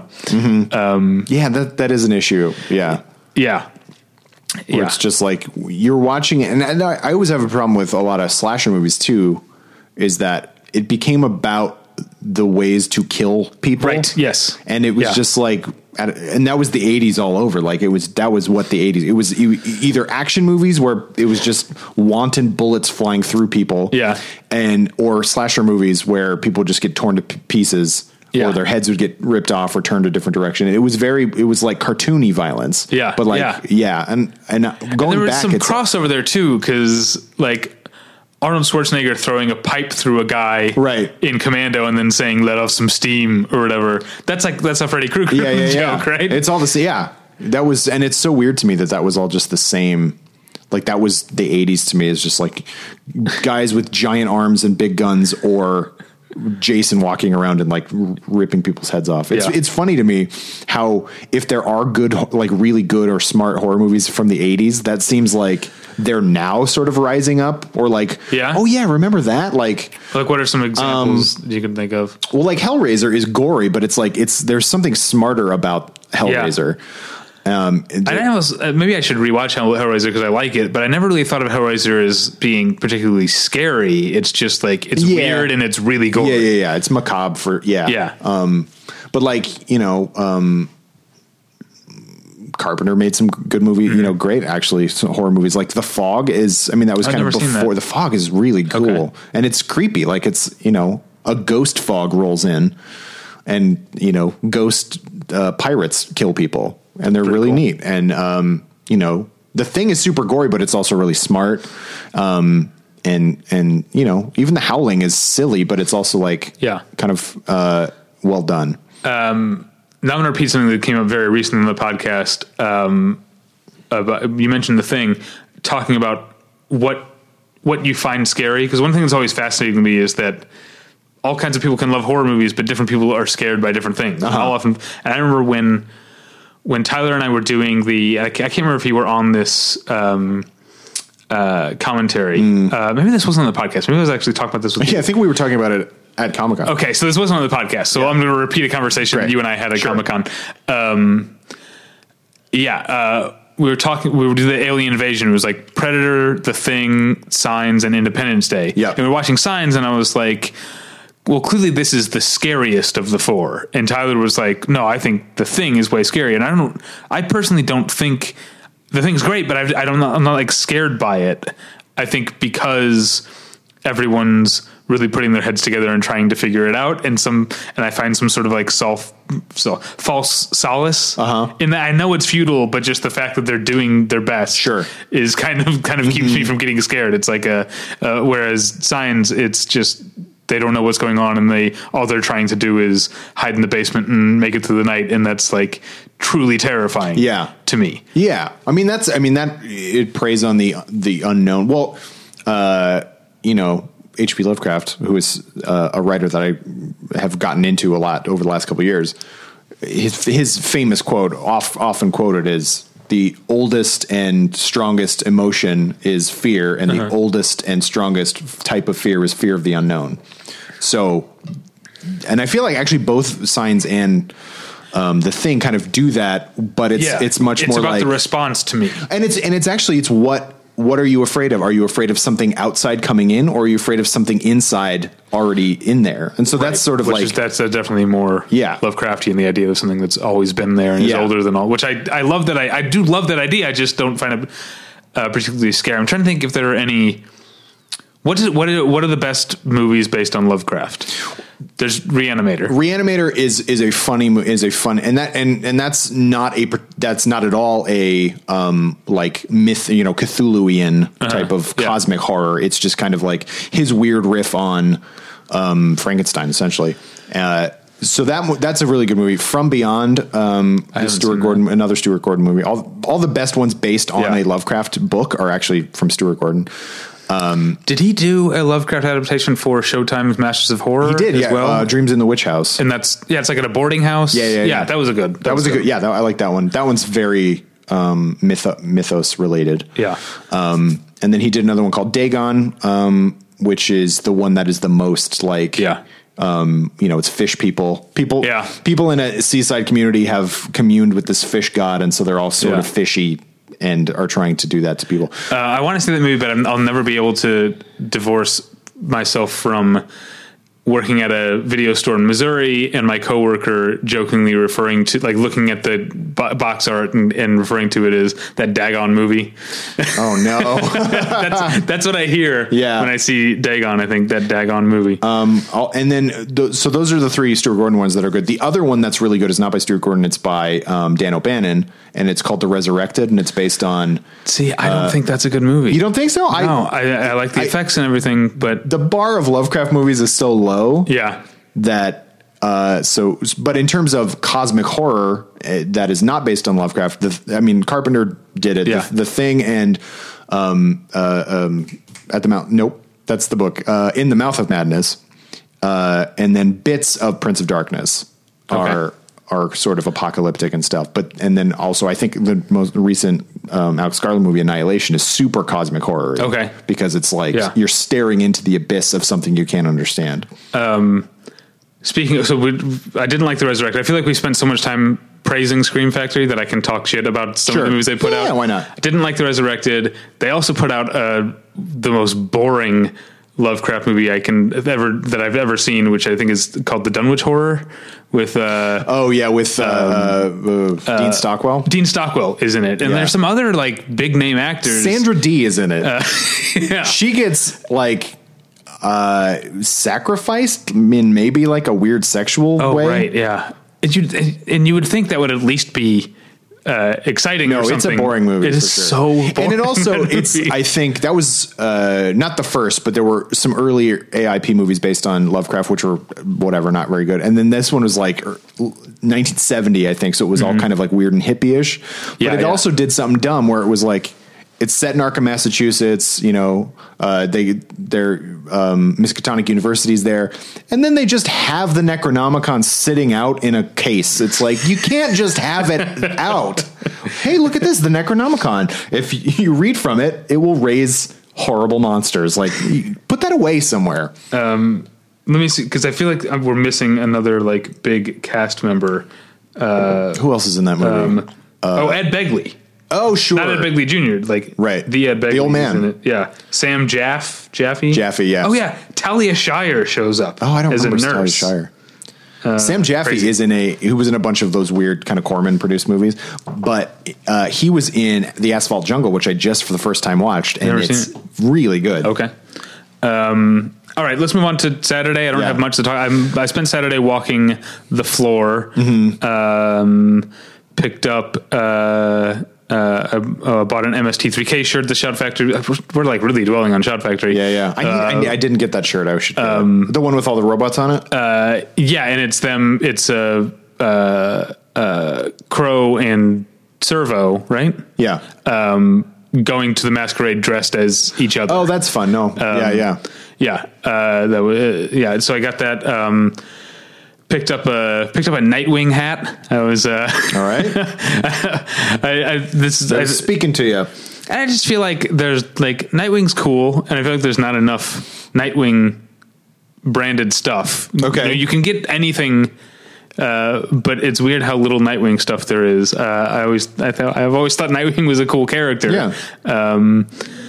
Yeah, that that is an issue. Yeah. Yeah. Where Yeah. it's just like you're watching it. And, and I, I always have a problem with a lot of slasher movies too, is that it became about the ways to kill people. Right. Yes. And it was Yeah. just like, and that was the eighties all over. Like it was, that was what the eighties, it was e- either action movies where it was just wanton bullets flying through people. Yeah. And, or slasher movies where people just get torn to p- pieces. Yeah. Or their heads would get ripped off or turned a different direction. It was very, it was like cartoony violence. Yeah, But like, yeah. yeah. And, and going And there was back, some it's crossover there too, because like Arnold Schwarzenegger throwing a pipe through a guy Right. in Commando and then saying "let off some steam" or whatever. That's like that's a Freddy Krueger yeah, yeah, joke, yeah. right? It's all the same. Yeah. That was, and it's so weird to me that that was all just the same. Like that was the eighties to me. Is just like guys with giant arms and big guns, or Jason walking around and like r- ripping people's heads off. It's Yeah. it's funny to me how if there are good, like really good or smart horror movies from the eighties, that seems like they're now sort of rising up, or like, Yeah. oh yeah, remember that? Like, Like, what are some examples Um, you can think of? well, like Hellraiser is gory, but it's like, it's, there's something smarter about Hellraiser. Um, I know, uh, maybe I should rewatch Hell- Hellraiser because I like it, but I never really thought of Hellraiser as being particularly scary. It's just like it's Yeah. weird and it's really gory. yeah, yeah, yeah. It's macabre for, yeah. Yeah. Um, but like, you know, um, Carpenter made some good movie, you know, great actually, some horror movies. Like The Fog is, I mean, that was I've kind of never seen before. that. The Fog is really cool, Okay. and it's creepy. Like it's, you know, a ghost fog rolls in, and you know, ghost uh, pirates kill people, and they're really cool. neat. And um, you know, The Thing is super gory, but it's also really smart. Um, and and you know, even The Howling is silly, but it's also like, Yeah. kind of uh, well done. Now I'm going to repeat something that came up very recently in the podcast. Um, about, you mentioned The Thing, talking about what what you find scary. Because one thing that's always fascinating to me is that all kinds of people can love horror movies, but different people are scared by different things. Uh-huh. How often? And I remember when when Tyler and I were doing the, I can't I can't remember if you were on this um, uh, commentary. Mm. Uh, maybe this wasn't on the podcast. Maybe I was actually talking about this with you. Yeah, I think we were talking about it at Comic-Con. Okay, so this wasn't on the podcast, so I'm going to repeat a conversation Great. that you and I had at Sure. Comic-Con. Um, yeah, uh, we were talking, we were doing the Alien Invasion. It was like Predator, The Thing, Signs, and Independence Day. Yeah. And we were watching Signs, and I was like, well, clearly this is the scariest of the four. And Tyler was like, no, I think The Thing is way scarier. And I don't, I personally don't think The Thing's great, but I, I don't, I'm not like scared by it. I think because everyone's really putting their heads together and trying to figure it out. And some, and I find some sort of like self, so false solace Uh-huh. in that. I know it's futile, but just the fact that they're doing their best Sure. is kind of, kind of keeps me from getting scared. It's like a, uh, whereas Signs, it's just, they don't know what's going on, and they all they're trying to do is hide in the basement and make it through the night, and that's like truly terrifying. Yeah. to me. Yeah, I mean that's I mean that it preys on the the unknown. Well, uh, you know, H P Lovecraft, who is uh, a writer that I have gotten into a lot over the last couple of years, his his famous quote, off, often quoted, is the oldest and strongest emotion is fear, and uh-huh. the oldest and strongest type of fear is fear of the unknown. So, and I feel like actually both Signs and um, The Thing kind of do that, but it's Yeah. it's much it's more about like the response to me, and it's and it's actually it's what what are you afraid of? Are you afraid of something outside coming in, or are you afraid of something inside already in there? And so that's sort of which like is, that's uh, definitely more Yeah. Lovecraftian, the idea of something that's always been there and Yeah. is older than all. Which I I love that I I do love that idea. I just don't find it uh, particularly scary. I'm trying to think if there are any. What is what are, what are the best movies based on Lovecraft? There's Reanimator. Reanimator is is a funny mo- is a fun and that and and that's not a that's not at all a um like myth, you know, Cthulhuian uh-huh. type of Yeah. cosmic horror. It's just kind of like his weird riff on um Frankenstein, essentially. Uh, so that mo- that's a really good movie. From Beyond, um, the haven't Stuart seen Gordon, that. another Stuart Gordon movie. All all the best ones based on Yeah. a Lovecraft book are actually from Stuart Gordon. Um, Did he do a Lovecraft adaptation for Showtime's Masters of Horror? he did, as yeah. well. Uh, Dreams in the Witch House. And that's yeah, it's like at a boarding house. Yeah, yeah, yeah. That was a good. That, was, a good. Yeah, that, I like that one. That one's very um, mytho- mythos related. Yeah. Um, and then he did another one called Dagon, um, which is the one that is the most like. Yeah. Um, you know, it's fish people. People. Yeah. People in a seaside community have communed with this fish god, and so they're all sort Yeah. of fishy and are trying to do that to people. Uh, I want to see that movie, but I'm, I'll never be able to divorce myself from working at a video store in Missouri and my coworker jokingly referring to, like, looking at the bo- box art and, and referring to it as that Dagon movie. Oh no. that's, that's what I hear Yeah. when I see Dagon. I think that Dagon movie. Um, I'll, and then, th- so those are the three Stuart Gordon ones that are good. The other one that's really good is not by Stuart Gordon. It's by um, Dan O'Bannon, and it's called The Resurrected, and it's based on. See, I don't uh, think that's a good movie. You don't think so? No, I, I, I like the I, effects and everything, but the bar of Lovecraft movies is so low. Yeah. That uh, so, but in terms of cosmic horror uh, that is not based on Lovecraft, the, I mean, Carpenter did it. Yeah. The, the Thing and um, uh, um, at the Mouth. Nope, that's the book. Uh, In the Mouth of Madness, uh, and then bits of Prince of Darkness are Okay. are sort of apocalyptic and stuff. But and then also, I think the most recent um, Alex Garland movie, Annihilation, is super cosmic horror. Okay, because it's like Yeah. you're staring into the abyss of something you can't understand. Um, speaking of, so we, I didn't like The Resurrected. I feel like we spent so much time praising Scream Factory that I can talk shit about some Sure. of the movies they put Yeah, out. yeah, why not? I didn't like The Resurrected. They also put out uh, the most boring Lovecraft movie I can ever that I've ever seen, which I think is called The Dunwich Horror with uh Oh yeah, with uh, um, uh, Dean Stockwell. Dean Stockwell is in it, and Yeah. there's some other like big name actors. Sandra Dee is in it. Uh, yeah. She gets like uh, sacrificed in maybe like a weird sexual Oh way. right, yeah. And you and you would think that would at least be uh, exciting. No, or it's something. a boring movie. It for is sure. so boring. and it also that it's. movie. I think that was uh, not the first, but there were some earlier A I P movies based on Lovecraft, which were whatever, not very good. And then this one was like nineteen seventy, I think. So it was all kind of like weird and hippie-ish. But Yeah, it yeah. also did something dumb where it was like. It's set in Arkham, Massachusetts. You know, uh, they they're um, Miskatonic University's there, and then they just have the Necronomicon sitting out in a case. It's like you can't just have it out. Hey, look at this, the Necronomicon. If you read from it, it will raise horrible monsters. Like, you- put that away somewhere. Um, let me see, because I feel like we're missing another like big cast member. Uh, Who else is in that movie? um, oh, Ed Begley. Oh, sure, Not Ed Begley Junior Like Right. the Ed Begley, The old man. in it. Yeah, Sam Jaff, Jaffe, Jaffe, yes. Oh yeah, Talia Shire shows up. Oh, I don't as remember a Talia nurse. Shire. Sam Jaffe crazy. is in a who was in a bunch of those weird kind of Corman produced movies, but uh, he was in The Asphalt Jungle, which I just for the first time watched, and Never it's seen really good. Okay. Um, All right, let's move on to Saturday. I don't Yeah. have much to talk. I'm, I spent Saturday walking the floor. Mm-hmm. Um, picked up. Uh, uh, uh, bought an M S T three K shirt. The Shout Factory. We're, we're like really dwelling on Shout Factory. Yeah, yeah. I, I, I didn't get that shirt. I should. Get um, the one with all the robots on it. Uh, yeah, and it's them. It's a uh, uh, uh, Crow and Servo, right? Yeah. Um, going to the masquerade dressed as each other. Oh, that's fun. No. Um, yeah, yeah. Yeah. Uh, that was, uh, yeah. So I got that, um, picked up a, picked up a Nightwing hat. I was, uh, all right. I, I, this is I, speaking to you. And I just feel like there's like Nightwing's cool. And I feel like there's not enough Nightwing branded stuff. Okay. You know, you can get anything, Uh, but it's weird how little Nightwing stuff there is. Uh, I always, I thought, I've always thought Nightwing was a cool character. Yeah. Um,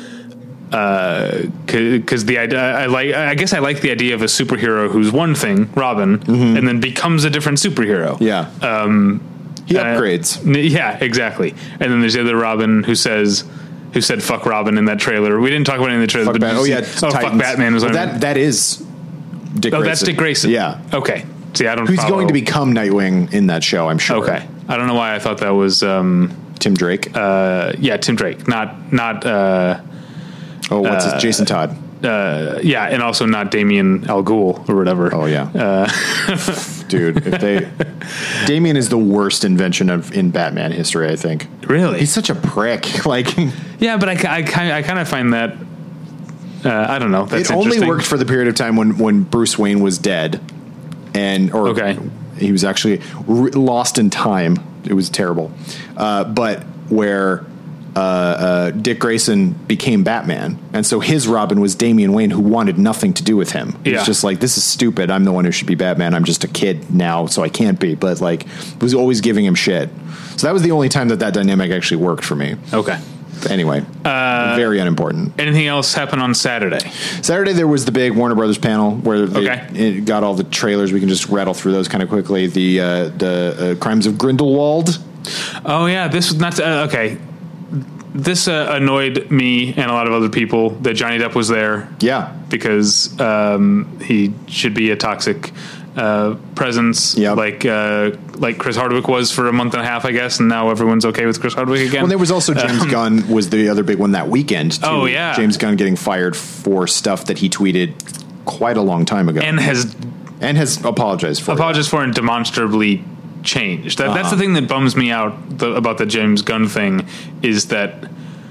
uh, cause the idea, I like, I guess I like the idea of a superhero who's one thing, Robin, mm-hmm. and then becomes a different superhero. Yeah. Um, he upgrades. Uh, yeah, exactly. And then there's the other Robin who says, who said "fuck Robin" in that trailer. We didn't talk about it in the trailer. Fuck but Bat- oh see, yeah. oh Titans. fuck Batman was well, on that. That is Dick Oh, Grayson. that's Dick Grayson. Yeah. Okay. See, I don't Who's follow. going to become Nightwing in that show, I'm sure. Okay. I don't know why I thought that was, um, Tim Drake. uh, yeah, Tim Drake, not, not, uh, oh, what's his, Jason Todd. uh, yeah. And also not Damian Al Ghul or whatever. Oh yeah. Uh, Dude, if they, Damian is the worst invention of in Batman history, I think. Really? He's such a prick. Like, yeah, but I, I kind I kind of find that, uh, I don't know. That's it only interesting. worked for the period of time when, when Bruce Wayne was dead. And or Okay. he was actually re- lost in time. It was terrible, uh, but where uh, uh, Dick Grayson became Batman, and so his Robin was Damian Wayne, who wanted nothing to do with him. He Yeah. was just like, "This is stupid. I'm the one who should be Batman. I'm just a kid now, so I can't be." But like, was always giving him shit. So that was the only time that that dynamic actually worked for me. Okay. Anyway, uh, very unimportant. Anything else happen on Saturday? Saturday there was the big Warner Brothers panel where they Okay. it got all the trailers. We can just rattle through those kind of quickly. The uh, the uh, Crimes of Grindelwald. Oh yeah, this was not uh, okay. This uh, annoyed me and a lot of other people that Johnny Depp was there. Yeah, because um, he should be a toxic uh, presence, Yep. like uh, like Chris Hardwick was for a month and a half, I guess, and now everyone's okay with Chris Hardwick again. Well, there was also James Um, Gunn was the other big one that weekend. Too. Oh, yeah. James Gunn getting fired for stuff that he tweeted quite a long time ago, and has and has apologized for apologized for and demonstrably changed. That, Uh-huh. That's the thing that bums me out the, about the James Gunn thing is that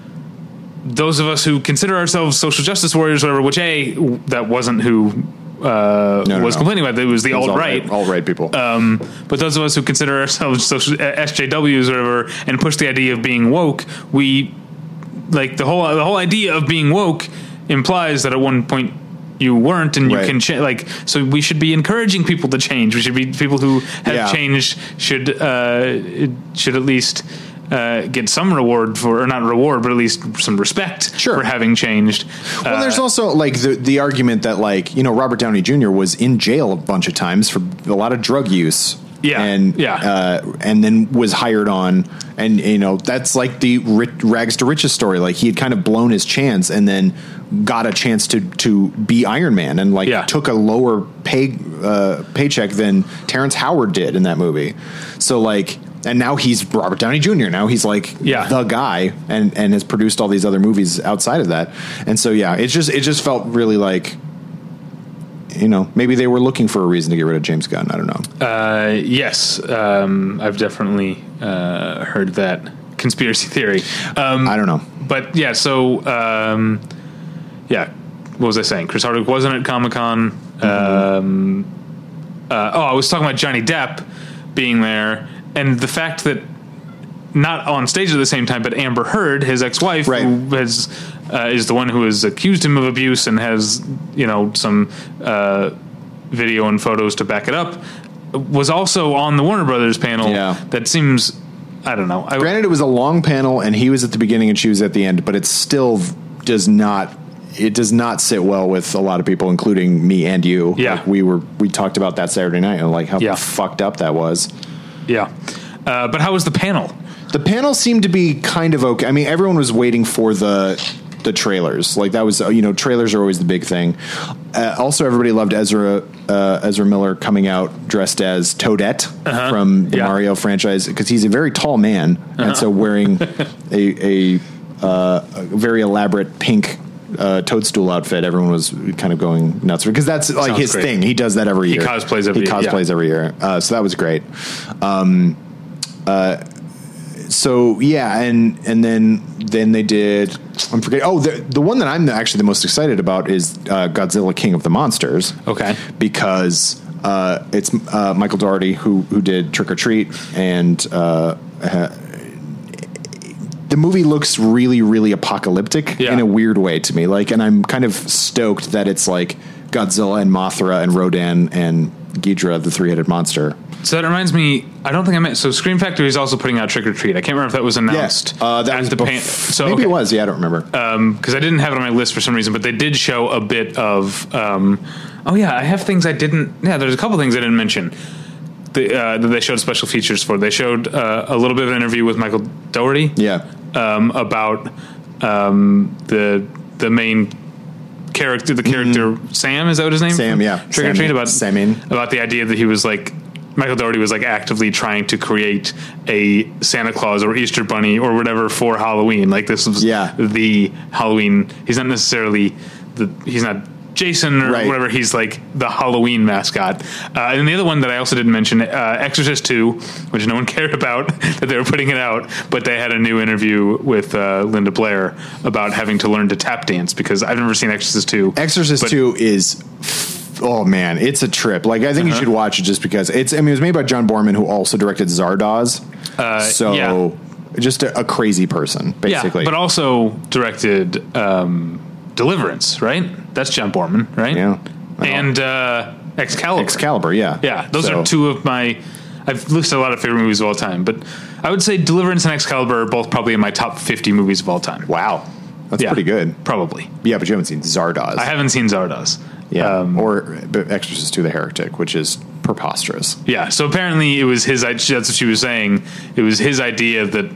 those of us who consider ourselves social justice warriors, or whatever, which a that wasn't who uh, No, no, was no. complaining about it. It was the It was alt right, alt right people. Um, but those of us who consider ourselves social uh, S J Ws or whatever, and push the idea of being woke, we like the whole the whole idea of being woke implies that at one point you weren't, and you Right. can change. Like, so we should be encouraging people to change. We should be people who have Yeah. changed should uh, should at least. Uh, get some reward for, or not reward, but at least some respect Sure. for having changed. Well, Uh, there's also like the the argument that like you know Robert Downey Junior was in jail a bunch of times for a lot of drug use. Yeah, and yeah. uh, and then was hired on, and you know that's like the ri- rags to riches story. Like he had kind of blown his chance, and then got a chance to to be Iron Man, and like Yeah. took a lower pay uh, paycheck than Terrence Howard did in that movie. So like. And now he's Robert Downey Junior Now he's like Yeah. the guy, and, and has produced all these other movies outside of that. And so yeah, it just it just felt really like, you know, maybe they were looking for a reason to get rid of James Gunn. I don't know. Uh, yes, um, I've definitely uh, heard that conspiracy theory. Um, I don't know. But yeah, so um, yeah, what was I saying? Chris Hardwick wasn't at Comic-Con. Mm-hmm. Um, uh, oh, I was talking about Johnny Depp being there, and the fact that not on stage at the same time, but Amber Heard, his ex-wife, Right. who has uh, is the one who has accused him of abuse and has, you know, some uh, video and photos to back it up, was also on the Warner Brothers panel. Yeah. That seems, I don't know. I, Granted, it was a long panel, and he was at the beginning and she was at the end, but it still does not. It does not sit well with a lot of people, including me and you. Yeah. Like we were we talked about that Saturday night and like how Yeah. fucked up that was. yeah. Uh, but how was the panel? The panel seemed to be kind of okay. I mean, everyone was waiting for the the trailers. Like that was, you know, trailers are always the big thing. Uh, also, everybody loved Ezra uh, Ezra Miller coming out dressed as Toadette uh-huh. from the yeah. Mario franchise because he's a very tall man, uh-huh. and so wearing a a, uh, a very elaborate pink uh, toadstool outfit, everyone was kind of going nuts because that's like Sounds his great. thing. He does that every year. He cosplays every he year. cosplays yeah. every year. Uh, so that was great. Um, uh, So yeah, and and then then they did. I'm forgetting. Oh, the the one that I'm actually the most excited about is uh, Godzilla King of the Monsters. Okay, because uh, it's uh, Michael Dougherty who who did Trick or Treat, and uh, uh, the movie looks really really apocalyptic yeah. in a weird way to me. Like, and I'm kind of stoked that it's like Godzilla and Mothra and Rodan and Ghidorah, the three-headed monster. So that reminds me, I don't think I meant, so Scream Factory is also putting out Trick or Treat. I can't remember if that was announced. Yes, uh, that at was the bef- paint. So, maybe okay. it was, yeah, I don't remember. Because um, I didn't have it on my list for some reason, but they did show a bit of, um, oh yeah, I have things I didn't, yeah, there's a couple things I didn't mention the, uh, that they showed special features for. They showed uh, a little bit of an interview with Michael Dougherty. Yeah. Um, about um, the the main character, the character mm-hmm. Sam, is that what his name? Sam, yeah. Trick or Treat, about Samin. about the idea that he was like Michael Dougherty was like actively trying to create a Santa Claus or Easter Bunny or whatever for Halloween. Like this was yeah. the Halloween. He's not necessarily the. He's not Jason or right. whatever. He's like the Halloween mascot. Uh, and the other one that I also didn't mention, uh, Exorcist two, which no one cared about that they were putting it out, but they had a new interview with uh, Linda Blair about having to learn to tap dance because I've never seen Exorcist two. Exorcist two is. Oh man, it's a trip. Like I think uh-huh. you should watch it just because it's. I mean, it was made by John Borman, who also directed Zardoz. Uh, so, yeah. just a, a crazy person, basically. Yeah, but also directed um, Deliverance, right? That's John Borman, right? Yeah, and uh, Excalibur. Excalibur, yeah, yeah. Those so. are two of my. I've listed a lot of favorite movies of all time, but I would say Deliverance and Excalibur are both probably in my top fifty movies of all time. Wow, that's yeah, pretty good. Probably. Yeah, but you haven't seen Zardoz. I haven't seen Zardoz. Yeah, um, or Exorcist two: The Heretic, which is preposterous. Yeah, so apparently it was his. That's what she was saying. It was his idea that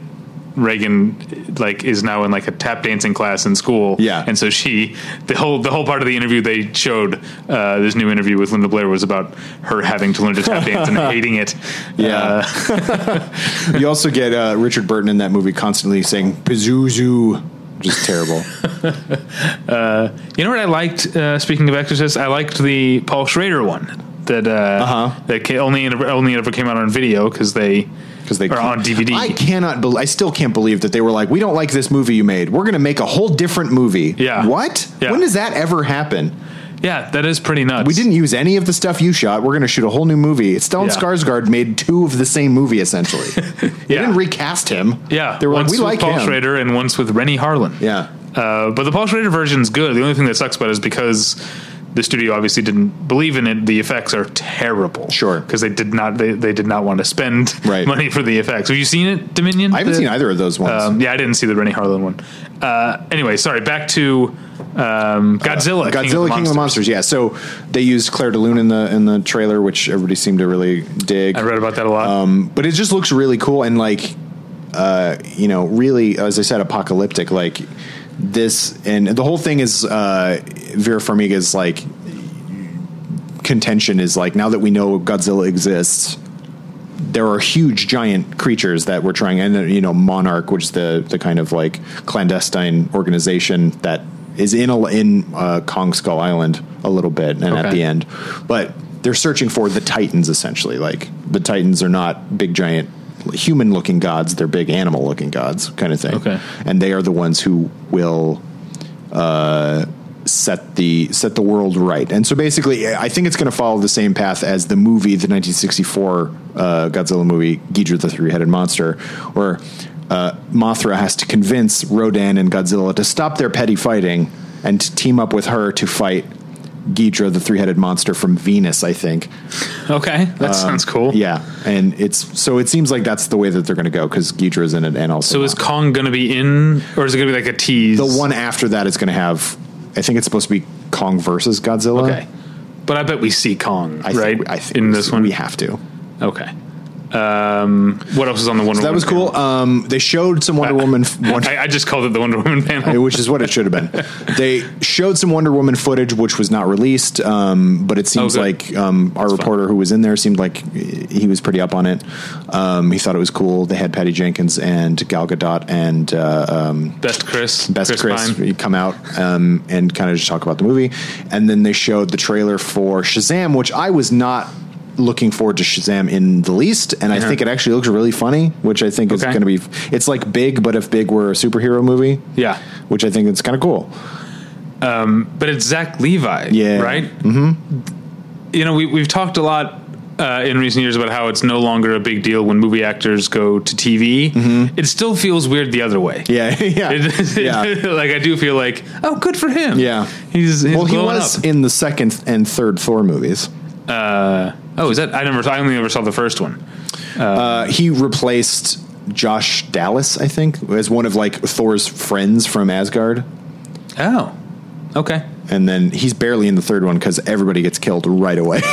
Reagan like is now in like a tap dancing class in school. Yeah, and so she the whole the whole part of the interview they showed uh, this new interview with Linda Blair was about her having to learn to tap dance and hating it. Yeah, uh, you also get uh, Richard Burton in that movie constantly saying "Pazuzu." Just terrible. uh, you know what I liked? Uh, speaking of Exorcist, I liked the Paul Schrader one that uh, uh-huh. that only only ever came out on video because they because they are on D V D. I cannot. Be- I still can't believe that they were like, we don't like this movie you made. We're going to make a whole different movie. Yeah. What? Yeah. When does that ever happen? Yeah, that is pretty nuts. We didn't use any of the stuff you shot. We're going to shoot a whole new movie. Stellan yeah. Skarsgård made two of the same movie, essentially. They yeah. didn't recast him. Yeah, they were once like, we with like Paul him. Schrader and once with Rennie Harlan. Yeah, uh, but the Paul Schrader version's good. The only thing that sucks about it is because the studio obviously didn't believe in it. The effects are terrible. Sure, because they did not they, they did not want to spend right. money for the effects. Have you seen it, Dominion? I haven't the, seen either of those ones. Um, yeah, I didn't see the Rennie Harlan one. Uh, anyway, sorry. Back to. Um, Godzilla, uh, Godzilla, King, of, King of the Monsters. Yeah, so they used Claire de Lune in the in the trailer, which everybody seemed to really dig. I read about that a lot. Um, but it just looks really cool and like, uh, you know, really, as I said, apocalyptic. Like this, and the whole thing is uh, Vera Farmiga's like contention is like, now that we know Godzilla exists, there are huge giant creatures that we're trying, and you know, Monarch, which is the the kind of like clandestine organization that is in a, in uh, Kong Skull Island a little bit, and okay. at the end, but they're searching for the Titans. Essentially, like the Titans are not big giant human looking gods; they're big animal looking gods, kind of thing. Okay, and they are the ones who will uh, set the set the world right. And so basically, I think it's going to follow the same path as the movie, the nineteen sixty-four uh, Godzilla movie, Ghidorah the Three-Headed Monster, where uh, Mothra has to convince Rodan and Godzilla to stop their petty fighting and to team up with her to fight Ghidorah the Three-Headed Monster from Venus, I think. Okay, that um, sounds cool. Yeah, and it's so it seems like that's the way that they're going to go because Ghidorah's in it, and also. So is Kong going to be in, or is it going to be like a tease? The one after that is going to have. I think it's supposed to be Kong versus Godzilla. Okay, but I bet we see Kong, I right? Think, I think in this one, we have to. Okay. Um, what else is on the Wonder So that Woman was cool. panel? Um, they showed some Wonder Woman, f- Wonder, I, I just called it the Wonder Woman panel. which is what it should have been. They showed some Wonder Woman footage, which was not released, um, but it seems Oh, good. like um, our That's reporter fun. who was in there seemed like he was pretty up on it. Um, he thought it was cool. They had Patty Jenkins and Gal Gadot and uh, um, Best Chris. Best Chris, Pine. come out um, and kind of just talk about the movie. And then they showed the trailer for Shazam, which I was not looking forward to Shazam in the least, and I Uh-huh. think it actually looks really funny, which I think is Okay. going to be, it's like Big, but if Big were a superhero movie. Yeah. Which I think is kind of cool. But it's Zach Levi, Yeah. right? Mm-hmm. You know, we, we've talked a lot uh, in recent years about how it's no longer a big deal when movie actors go to T V. Mm-hmm. It still feels weird the other way. Yeah, yeah, It- yeah. like I do feel like, oh, good for him. Yeah. he's, he's Well, he glowing was up. in the second and third Thor movies. Uh, oh, is that? I never. I only ever saw the first one. Uh, he replaced Josh Dallas, I think, as one of like Thor's friends from Asgard. Oh, okay. And then he's barely in the third one because everybody gets killed right away.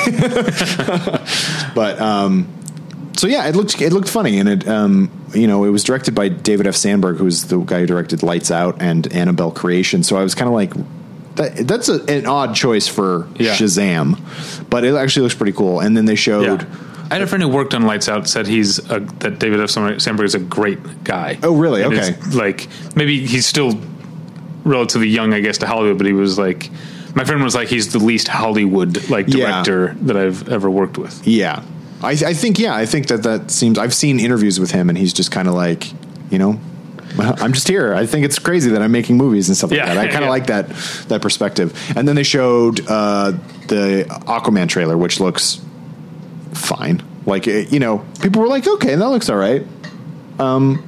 But um, so yeah, it looked it looked funny, and it um, you know it was directed by David F. Sandberg, who's the guy who directed Lights Out and Annabelle Creation. So I was kind of like, that, that's a, an odd choice for Yeah. Shazam, but it actually looks pretty cool. And then they showed. Yeah. I had a friend who worked on Lights Out said he's a, that David F. Sandberg is a great guy. Oh, really? And Okay. it's like maybe he's still relatively young, I guess, to Hollywood, but he was like, my friend was like, he's the least Hollywood like Yeah. director that I've ever worked with. Yeah, I, I think yeah, I think that that seems. I've seen interviews with him, and he's just kind of like, you know, I'm just here. I think it's crazy that I'm making movies and stuff like Yeah, that. I kind of yeah. like that that perspective. And then they showed uh, the Aquaman trailer, which looks fine. Like it, you know, people were like, okay, that looks all right. Um,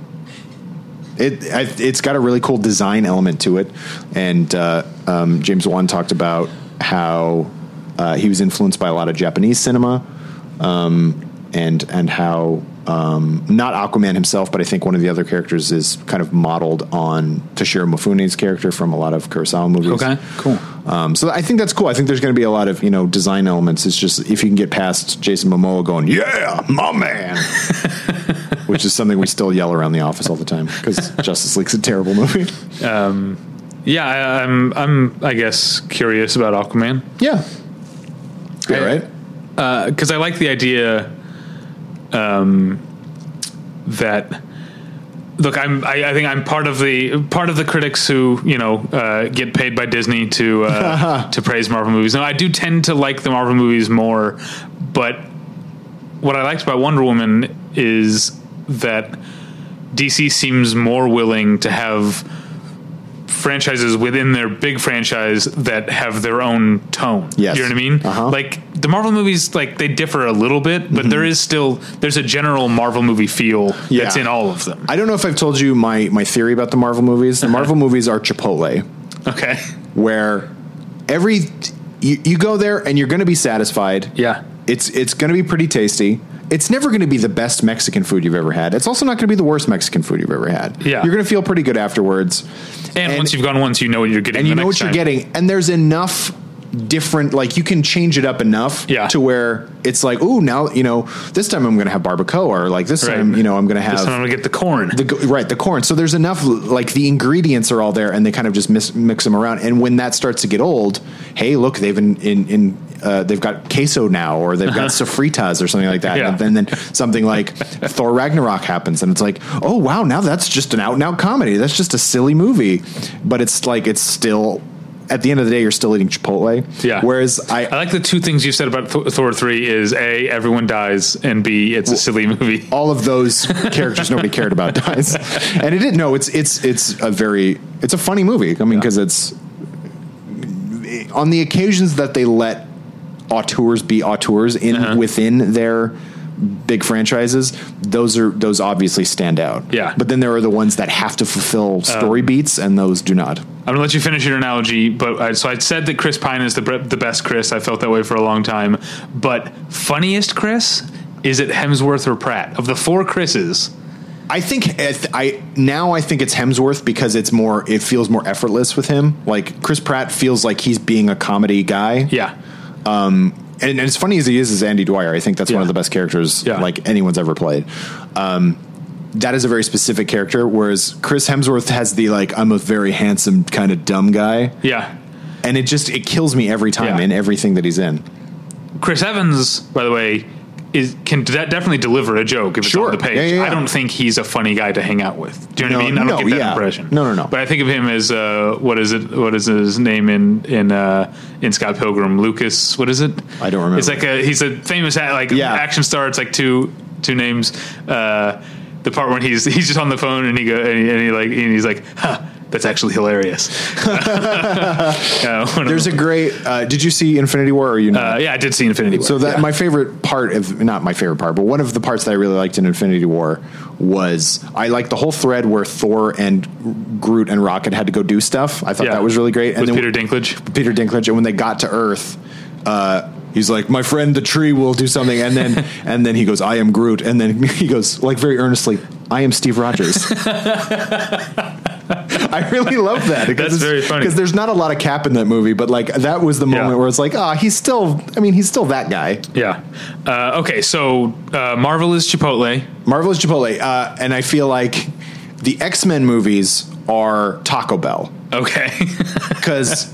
it I, it's got a really cool design element to it, and uh, um, James Wan talked about how uh, he was influenced by a lot of Japanese cinema, um, and and how um, not Aquaman himself, but I think one of the other characters is kind of modeled on Toshiro Mifune's character from a lot of Kurosawa movies. Okay, cool. Um, so I think that's cool. I think there's going to be a lot of, you know, design elements. It's just if you can get past Jason Momoa going, yeah, my man, which is something we still yell around the office all the time because Justice League's a terrible movie. Yeah, I, I'm. I'm. I guess curious about Aquaman. Yeah. Yeah, right? Because I like the idea um, that look, I'm I, I think I'm part of the part of the critics who, you know, uh, get paid by Disney to uh, to praise Marvel movies. Now I do tend to like the Marvel movies more, but what I liked about Wonder Woman is that D C seems more willing to have franchises within their big franchise that have their own tone. Yes. You know what I mean? Uh-huh. Like the Marvel movies, like they differ a little bit, but there is still, there's a general Marvel movie feel that's Yeah. in all of them. I don't know if I've told you my, my theory about the Marvel movies. The Marvel movies are Chipotle, Okay. where every you, you go there and you're going to be satisfied. Yeah. It's it's going to be pretty tasty. It's never going to be the best Mexican food you've ever had. It's also not going to be the worst Mexican food you've ever had. Yeah. You're going to feel pretty good afterwards. And, And- once you've gone once, you know what you're getting. And you the know next what you're time. getting. And there's enough different, like you can change it up enough Yeah. to where it's like, ooh, now, you know, this time I'm going to have barbacoa, or like this Right. time, you know, I'm going to have This time I'm gonna get the corn. the go- right the corn. So there's enough, like the ingredients are all there, and they kind of just mix, mix them around. And when that starts to get old, hey, look, they've in in, in uh, they've got queso now, or they've got sofritas or something like that. Yeah. And then, then something like Thor Ragnarok happens, and it's like, oh wow, now that's just an out and out comedy. That's just a silly movie, but it's like it's still. At the end of the day, you're still eating Chipotle. Yeah. Whereas I, I like the two things you said about Th- Thor three is A, everyone dies, and B, it's a silly movie. all of those characters nobody cared about dies, and it didn't. No, it's it's it's a very it's a funny movie. I mean, because it's on the occasions that they let auteurs be auteurs in Uh-huh. within their big franchises, those are those obviously stand out. Yeah. But then there are the ones that have to fulfill story beats, and those do not. I'm gonna let you finish your analogy, but I, so I said that Chris Pine is the bre- the best Chris. I felt that way for a long time. But funniest Chris, is it Hemsworth or Pratt? Of the four Chris's, I think I, I now I think it's Hemsworth because it's more. It feels more effortless with him. Like Chris Pratt feels like he's being a comedy guy. yeah, and, and as funny as he is as Andy Dwyer, I think that's Yeah. one of the best characters Yeah. like anyone's ever played. Um, that is a very specific character, whereas Chris Hemsworth has the like I'm a very handsome kind of dumb guy, Yeah. and it just it kills me every time Yeah. in everything that he's in. Chris Evans, by the way, is can de- definitely deliver a joke if it's Sure. on the page. Yeah, yeah, yeah. I don't think he's a funny guy to hang out with. Do you know what I No, mean? I don't no, get that yeah. impression. No, no, no. But I think of him as uh, what is it? What is his name in in uh, in Scott Pilgrim? Lucas. What is it? I don't remember. It's like a he's a famous a- like Yeah. action star. It's like two two names. Uh, the part when he's he's just on the phone and he go and he, and he like and he's like, huh, that's actually hilarious. uh, one of There's a them. great. Uh, did you see Infinity War? Or you know? uh, yeah, I did see Infinity War. So that yeah. my favorite part of not my favorite part, but one of the parts that I really liked in Infinity War was I liked the whole thread where Thor and Groot and Rocket had to go do stuff. I thought Yeah. that was really great. And with then Peter Dinklage. Peter Dinklage, and when they got to Earth, uh, he's like, "My friend, the tree will do something," and then and then he goes, "I am Groot," and then he goes like very earnestly, "I am Steve Rogers." I really love that. That's it's- very funny. because there's not a lot of Cap in that movie, but like that was the moment Yeah. where it's like, ah, he's still. I mean, he's still that guy. Yeah. Uh, okay, so uh, Marvel is Chipotle. Marvel is Chipotle, uh, and I feel like the X-Men movies are Taco Bell Okay. because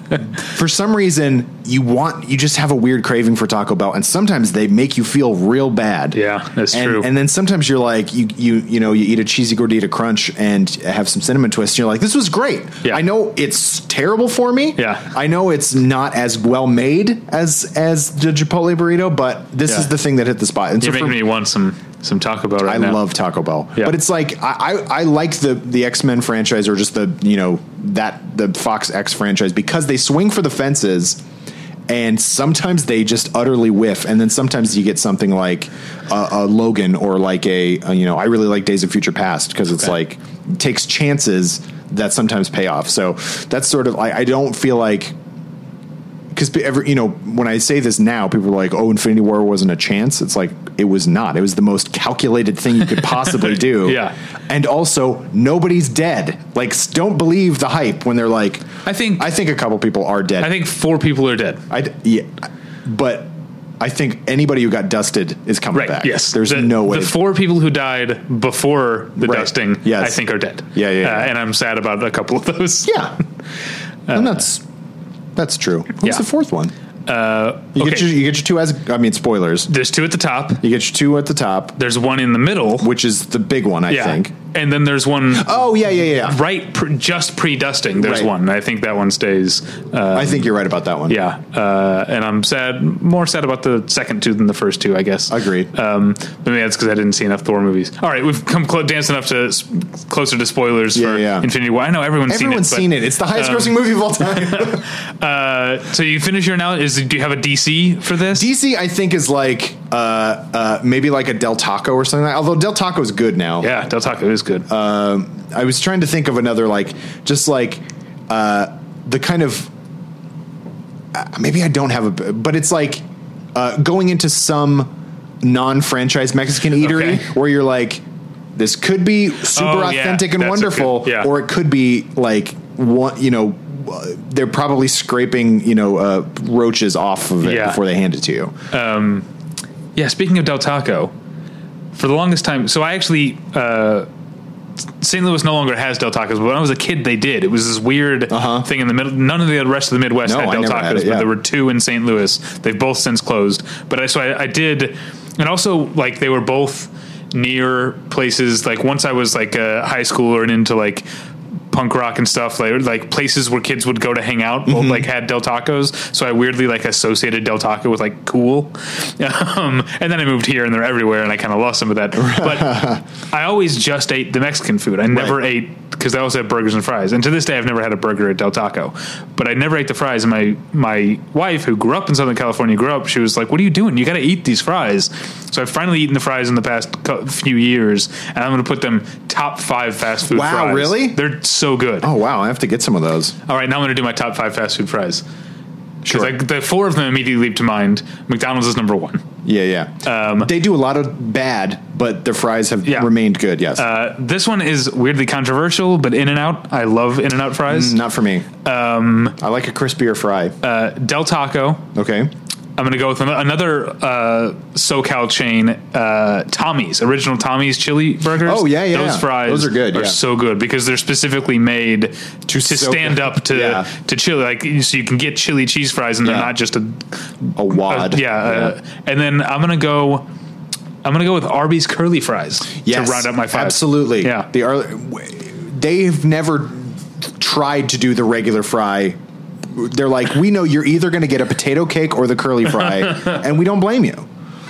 for some reason you want you just have a weird craving for Taco Bell, and sometimes they make you feel real bad. Yeah, that's and, true. And then sometimes you're like you you you know you eat a cheesy gordita crunch and have some cinnamon twists, and you're like, this was great. Yeah. I know it's terrible for me. Yeah. I know it's not as well made as as the Chipotle burrito, but this Yeah. is the thing that hit the spot. And You're so for- making me want some some Taco Bell right I now. love Taco Bell, Yeah. but it's like I, I, I like the the X Men franchise or just the you know that the Fox X franchise because they swing for the fences, and sometimes they just utterly whiff, and then sometimes you get something like a, a Logan or like a, a you know I really like Days of Future Past because it's Okay. like it takes chances that sometimes pay off. So that's sort of I, I don't feel like. Because every you know, when I say this now, people are like, "Oh, Infinity War wasn't a chance." It's like it was not. It was the most calculated thing you could possibly do. Yeah. and also nobody's dead. Like, s- don't believe the hype when they're like. I think I think a couple people are dead. I think four people are dead. I d- yeah, but I think anybody who got dusted is coming Right. back. Yes. there's the, no way. The four people who died before the Right. dusting, Yes. I think, are dead. Yeah, yeah, Uh, yeah. and I'm sad about a couple of those. yeah, and that's that's true. What's yeah. the fourth one? Uh, You okay. get your you get your two as I mean spoilers. There's two at the top. You get your two at the top, There's one in the middle. which is the big one, I yeah. think. And then there's one Oh yeah, yeah, yeah. right pr- just pre-dusting. There's Right. one. I think that one stays. Uh, I think you're right about that one. Yeah, uh, and I'm sad, more sad about the second two than the first two, I guess. Agreed. Um, but maybe that's because I didn't see enough Thor movies. All right, we've come clo- danced enough to s- closer to spoilers Yeah, for yeah. Infinity War. I know everyone's, Everyone's seen seen it. it. It's the highest um, grossing movie of all time. But, uh, so you finish your analysis. Do you have a D C for this? D C, I think, is like uh, uh, maybe like a Del Taco or something like that. Although Del Taco is good now. Yeah, Del Taco is good. Um, I was trying to think of another, like, just like uh, the kind of. Uh, maybe I don't have a. But it's like uh, going into some non franchise Mexican eatery Okay. where you're like, this could be super Oh, yeah. authentic and That's a wonderful, good- yeah. or it could be like, one, you know, uh, they're probably scraping, you know, uh, roaches off of it Yeah. before they hand it to you. Yeah, speaking of Del Taco, for the longest time, so I actually, uh, Saint Louis no longer has Del Tacos, but when I was a kid, they did. It was this weird Uh-huh. thing in the middle. None of the rest of the Midwest No, had I Del never Tacos, had it, but yeah. there were two in Saint Louis. They've both since closed. But I, so I, I did, and also, like, they were both near places, like, once I was, like, a high schooler and into, like, punk rock and stuff, like like places where kids would go to hang out, Mm-hmm. like had Del Tacos. So I weirdly like associated Del Taco with like cool. Um, and then I moved here and they're everywhere, and I kind of lost some of that. But I always just ate the Mexican food. I never Right. ate because they also have burgers and fries. And to this day, I've never had a burger at Del Taco. But I never ate the fries. And my my wife, who grew up in Southern California, grew up. She was like, "What are you doing? You got to eat these fries." So I've finally eaten the fries in the past co- few years, and I'm going to put them top five fast food. Wow, fries. really? They're so good. Oh, wow. I have to get some of those. All right, now I'm going to do my top five fast food fries. Sure. Because the four of them immediately leap to mind. McDonald's is number one. Yeah, yeah. Um, they do a lot of bad, but their fries have Yeah. remained good, yes. Uh, this one is weirdly controversial, but In-N-Out, I love In-N-Out fries. Not for me. Um, I like a crispier fry. Uh, Del Taco, Okay. I'm going to go with another uh, SoCal chain, uh, Tommy's, original Tommy's chili burgers. Oh, yeah, yeah. Those fries Those are good, are yeah. so good because they're specifically made to, to soak- stand up to yeah. to chili. Like, so you can get chili cheese fries and they're Yeah. not just a, A wad. a- yeah. Uh, and then I'm going to go... I'm going to go with Arby's curly fries Yes, to round up my five. absolutely. Yeah. The Ar- they've never tried to do the regular fry. They're like, we know you're either going to get a potato cake or the curly fry, and we don't blame you.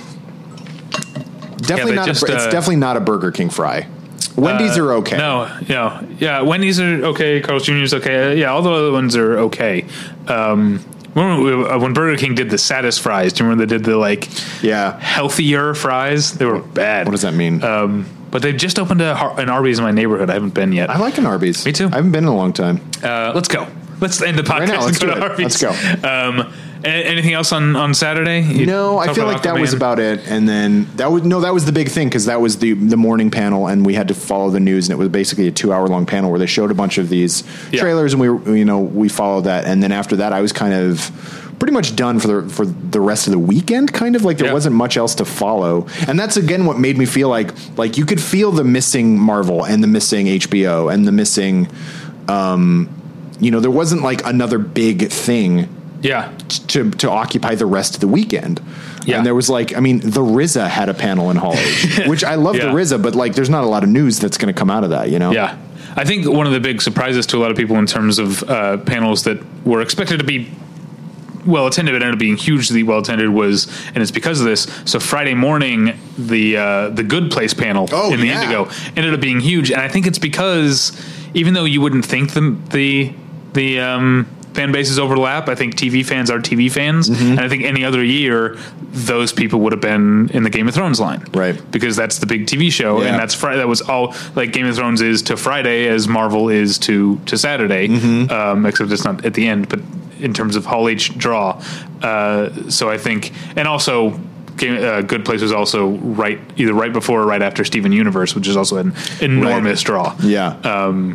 Definitely they not. just, a, it's uh, definitely not a Burger King fry. Wendy's are okay. No, no, yeah. Wendy's are okay. Carl's Junior is okay. Uh, yeah, all the other ones are okay. Um, when, we, uh, when Burger King did the saddest fries, do you remember they did the like Yeah. healthier fries? They were bad. What does that mean? Um, but they just opened a, Har- an Arby's in my neighborhood. I haven't been yet. I like an Arby's. Me too. I haven't been in a long time. Uh, let's go. Let's end the podcast Right now, let's and go do to it. Arby's. Let's go. Um, a- anything else on, on Saturday? You No, I talk feel about like that was Aquaman? about it. And then that was no, that was the big thing because that was the the morning panel, and we had to follow the news, and it was basically a two hour long panel where they showed a bunch of these Yeah. trailers, and we were- you know we followed that, and then after that, I was kind of pretty much done for the for the rest of the weekend. Kind of like there Yeah. wasn't much else to follow, and that's again what made me feel like like you could feel the missing Marvel and the missing H B O and the missing. Um, you know, there wasn't like another big thing Yeah. to to occupy the rest of the weekend. Yeah. And there was like, I mean, the R Z A had a panel in Hall H, which I love Yeah. the R Z A, but like, there's not a lot of news that's going to come out of that, you know? Yeah. I think one of the big surprises to a lot of people in terms of uh, panels that were expected to be well attended, but ended up being hugely well attended was, and it's because of this. So Friday morning, the uh, the Good Place panel Oh, in the yeah. Indigo ended up being huge, and I think it's because even though you wouldn't think the the the um, fan bases overlap, I think T V fans are T V fans, Mm-hmm. and I think any other year those people would have been in the Game of Thrones line, Right. Because that's the big T V show, Yeah. and that's Friday. That was all like Game of Thrones is to Friday as Marvel is to to Saturday, Mm-hmm. um, except it's not at the end, but in terms of Hall H draw. Uh, so I think, and also. Game, uh, Good Place was also right, either right before or right after Steven Universe, which is also an enormous draw. Yeah. Um,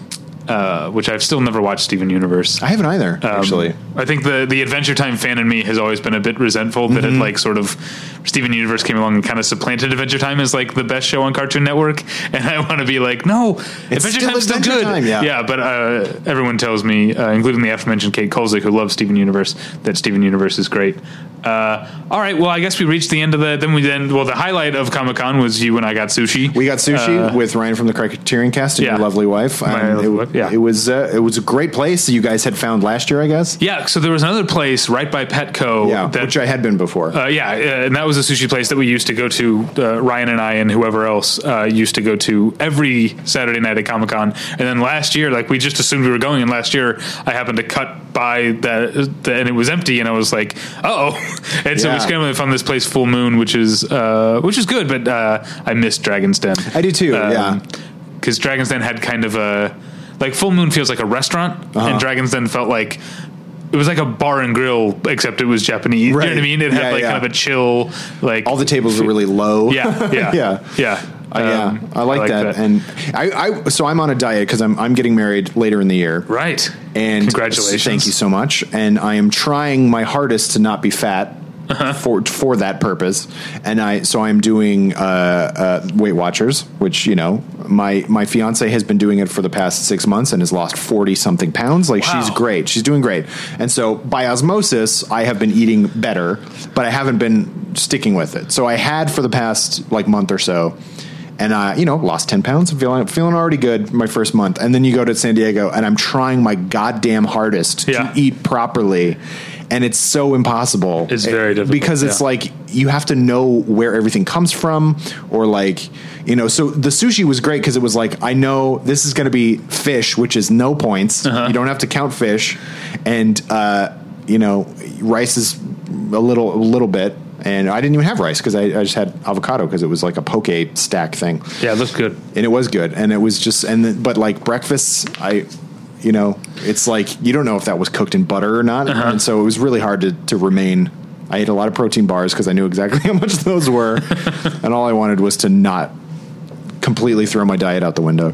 uh, which I've still never watched Steven Universe. I haven't either, Um, actually. I think the the Adventure Time fan in me has always been a bit resentful that Mm-hmm. it like sort of Steven Universe came along and kind of supplanted Adventure Time as like the best show on Cartoon Network, and I want to be like, no, Adventure still Time's still Adventure good. Time, yeah. yeah, but uh, everyone tells me, uh, including the aforementioned Kate Kolzik, who loves Steven Universe, that Steven Universe is great. Uh, all right, well, I guess we reached the end of the. Then we then well, the highlight of Comic Con was you and I got sushi. We got sushi Uh, with Ryan from the Criterion Cast and yeah. your lovely wife. My Um, lovely it, wife, yeah. it was uh, it was a great place that you guys had found last year, I guess. Yeah, so there was another place right by Petco. Yeah, that, which I had been before. Uh, yeah, uh, and that was a sushi place that we used to go to. Uh, Ryan and I and whoever else uh, used to go to every Saturday night at Comic Con. And then last year, like we just assumed we were going, and last year I happened to cut by that, the, and it was empty, and I was like, oh. And so Yeah. we scrambled and found this place, Full Moon, which is uh, which is good, but uh, I missed Dragon's Den. I do too, yeah. Because Dragon's Den had kind of a like Full Moon feels like a restaurant, Uh-huh. and Dragon's Den felt like. It was like a bar and grill, except it was Japanese. Right. You know what I mean? It had Yeah, like yeah. kind of a chill, like All the tables were really low. Yeah, yeah, yeah. yeah. Uh, yeah, Um, I like, that. And I, I, so I'm on a diet because I'm, I'm getting married later in the year. right. And Congratulations. Thank you so much. And I am trying my hardest to not be fat Uh-huh. for for that purpose. And I so I'm doing uh, uh, Weight Watchers, which you know my my fiance has been doing it for the past six months and has lost forty something pounds. Like Wow. she's great. She's doing great. And so by osmosis, I have been eating better, but I haven't been sticking with it. So I had for the past like month or so. And I, you know, lost ten pounds. I'm feeling, feeling already good my first month. And then you go to San Diego and I'm trying my goddamn hardest Yeah. to eat properly. And it's so impossible. It's very It- difficult, because it's yeah. like you have to know where everything comes from, or like, you know, so the sushi was great because it was like, I know this is going to be fish, which is no points. Uh-huh. You don't have to count fish. And, uh, you know, rice is a little, a little bit. And I didn't even have rice because I, I just had avocado because it was like a poke stack thing. Yeah, it looks good. And it was good. And it was just, and then, but like breakfast, I, you know, it's like, you don't know if that was cooked in butter or not. Uh-huh. And so it was really hard to, to remain. I ate a lot of protein bars because I knew exactly how much those were. And all I wanted was to not completely throw my diet out the window.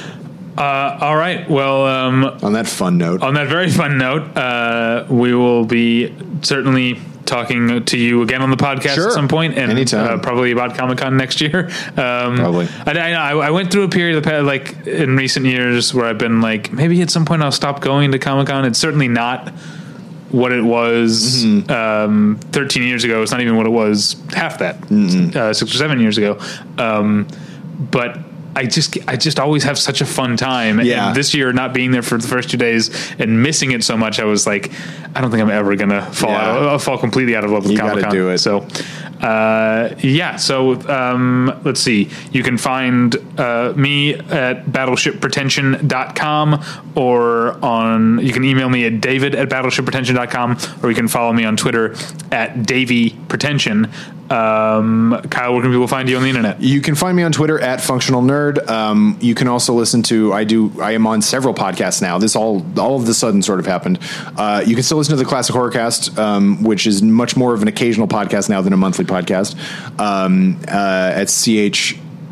Uh, all right. Well, um, On that fun note. on that very fun note, uh, we will be certainly talking to you again on the podcast Sure. at some point, and Anytime. Uh, probably about Comic-Con next year. Um, Probably. I, I, I went through a period of the past, like in recent years where I've been like, maybe at some point I'll stop going to Comic-Con. It's certainly not what it was Mm-hmm. um, thirteen years ago. It's not even what it was half that, Mm-hmm. uh, six or seven years ago. Um, but I just, I just always have such a fun time. Yeah. And this year, not being there for the first two days and missing it so much, I was like, I don't think I'm ever gonna fall Yeah. out, I'll fall completely out of love with You gotta Comic-Con. do it. So, uh, yeah. So, um, let's see. You can find uh, me at battleship pretension dot com, or on. You can email me at david at battleship pretension dot com, or you can follow me on Twitter at Davy Pretension. Um, Kyle, where can people find you on the internet? You can find me on Twitter at Functional Nerd. Um, you can also listen to, I do, I am on several podcasts now. This all, all of the sudden sort of happened. Uh, you can still listen to the Classic Horrorcast, um, which is much more of an occasional podcast now than a monthly podcast, um, uh, at ch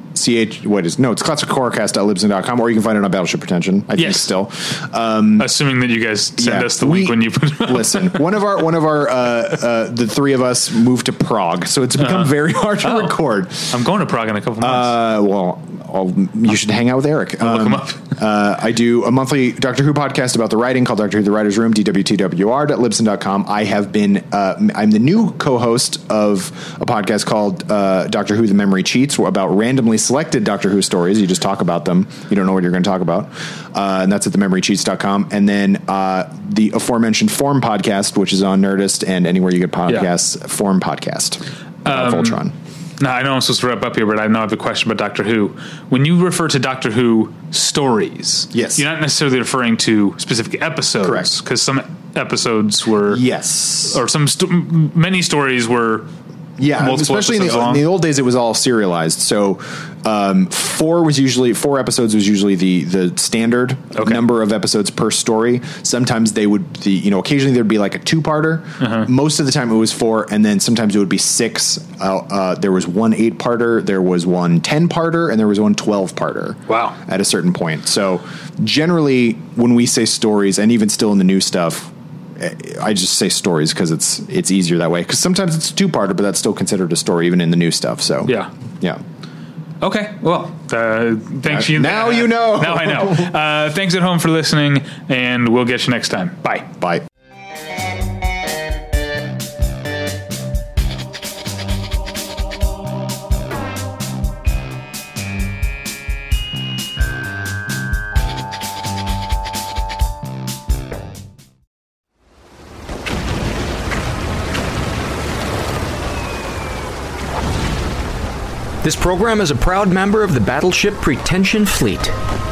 ch what is no it's classic horrorcast dot libsyn dot com, or you can find it on Battleship Pretension, I think. Yes. Still, um, Assuming that you guys send yeah, us the we- link when you put it up. listen, one of our one of our uh, uh, the three of us moved to Prague, so it's become Uh-huh. very hard to Oh. record. I'm going to Prague in a couple months. Uh, well, I'll, you should hang out with Eric. I'll look him up. uh, I do a monthly Doctor Who podcast about the writing called Doctor Who: The Writer's Room, D W T W R dot libsyn dot com. I have been, uh, I'm the new co-host of a podcast called uh, Doctor Who: The Memory Cheats, about randomly selected Doctor Who stories. You just talk about them. You don't know what you're going to talk about. Uh, and that's at the memory cheats dot com. And then uh, the aforementioned Form podcast, which is on Nerdist and anywhere you get podcasts, yeah. Form podcast. Uh, Voltron. Now, I know I'm supposed to wrap up here, but I know I have a question about Doctor Who. When you refer to Doctor Who stories, yes, you're not necessarily referring to specific episodes. Correct. Because some episodes were... Yes. Or some... St- many stories were... Yeah, especially in the, in the old days, it was all serialized. So um, four was usually four episodes was usually the the standard Okay. number of episodes per story. Sometimes they would, the you know, occasionally there'd be like a two parter. Uh-huh. Most of the time it was four, and then sometimes it would be six. Uh, uh, there was one eight parter, there was one ten parter, and there was one twelve parter. Wow! At a certain point, so generally when we say stories, and even still in the new stuff, I just say stories because it's it's easier that way. Because sometimes it's a two-parter, but that's still considered a story even in the new stuff. So Yeah. yeah. Okay, well, uh, thanks. Uh, you. now you know. Now I know. Uh, thanks at home for listening, and we'll get you next time. Bye. Bye. This program is a proud member of the Battleship Pretension Fleet.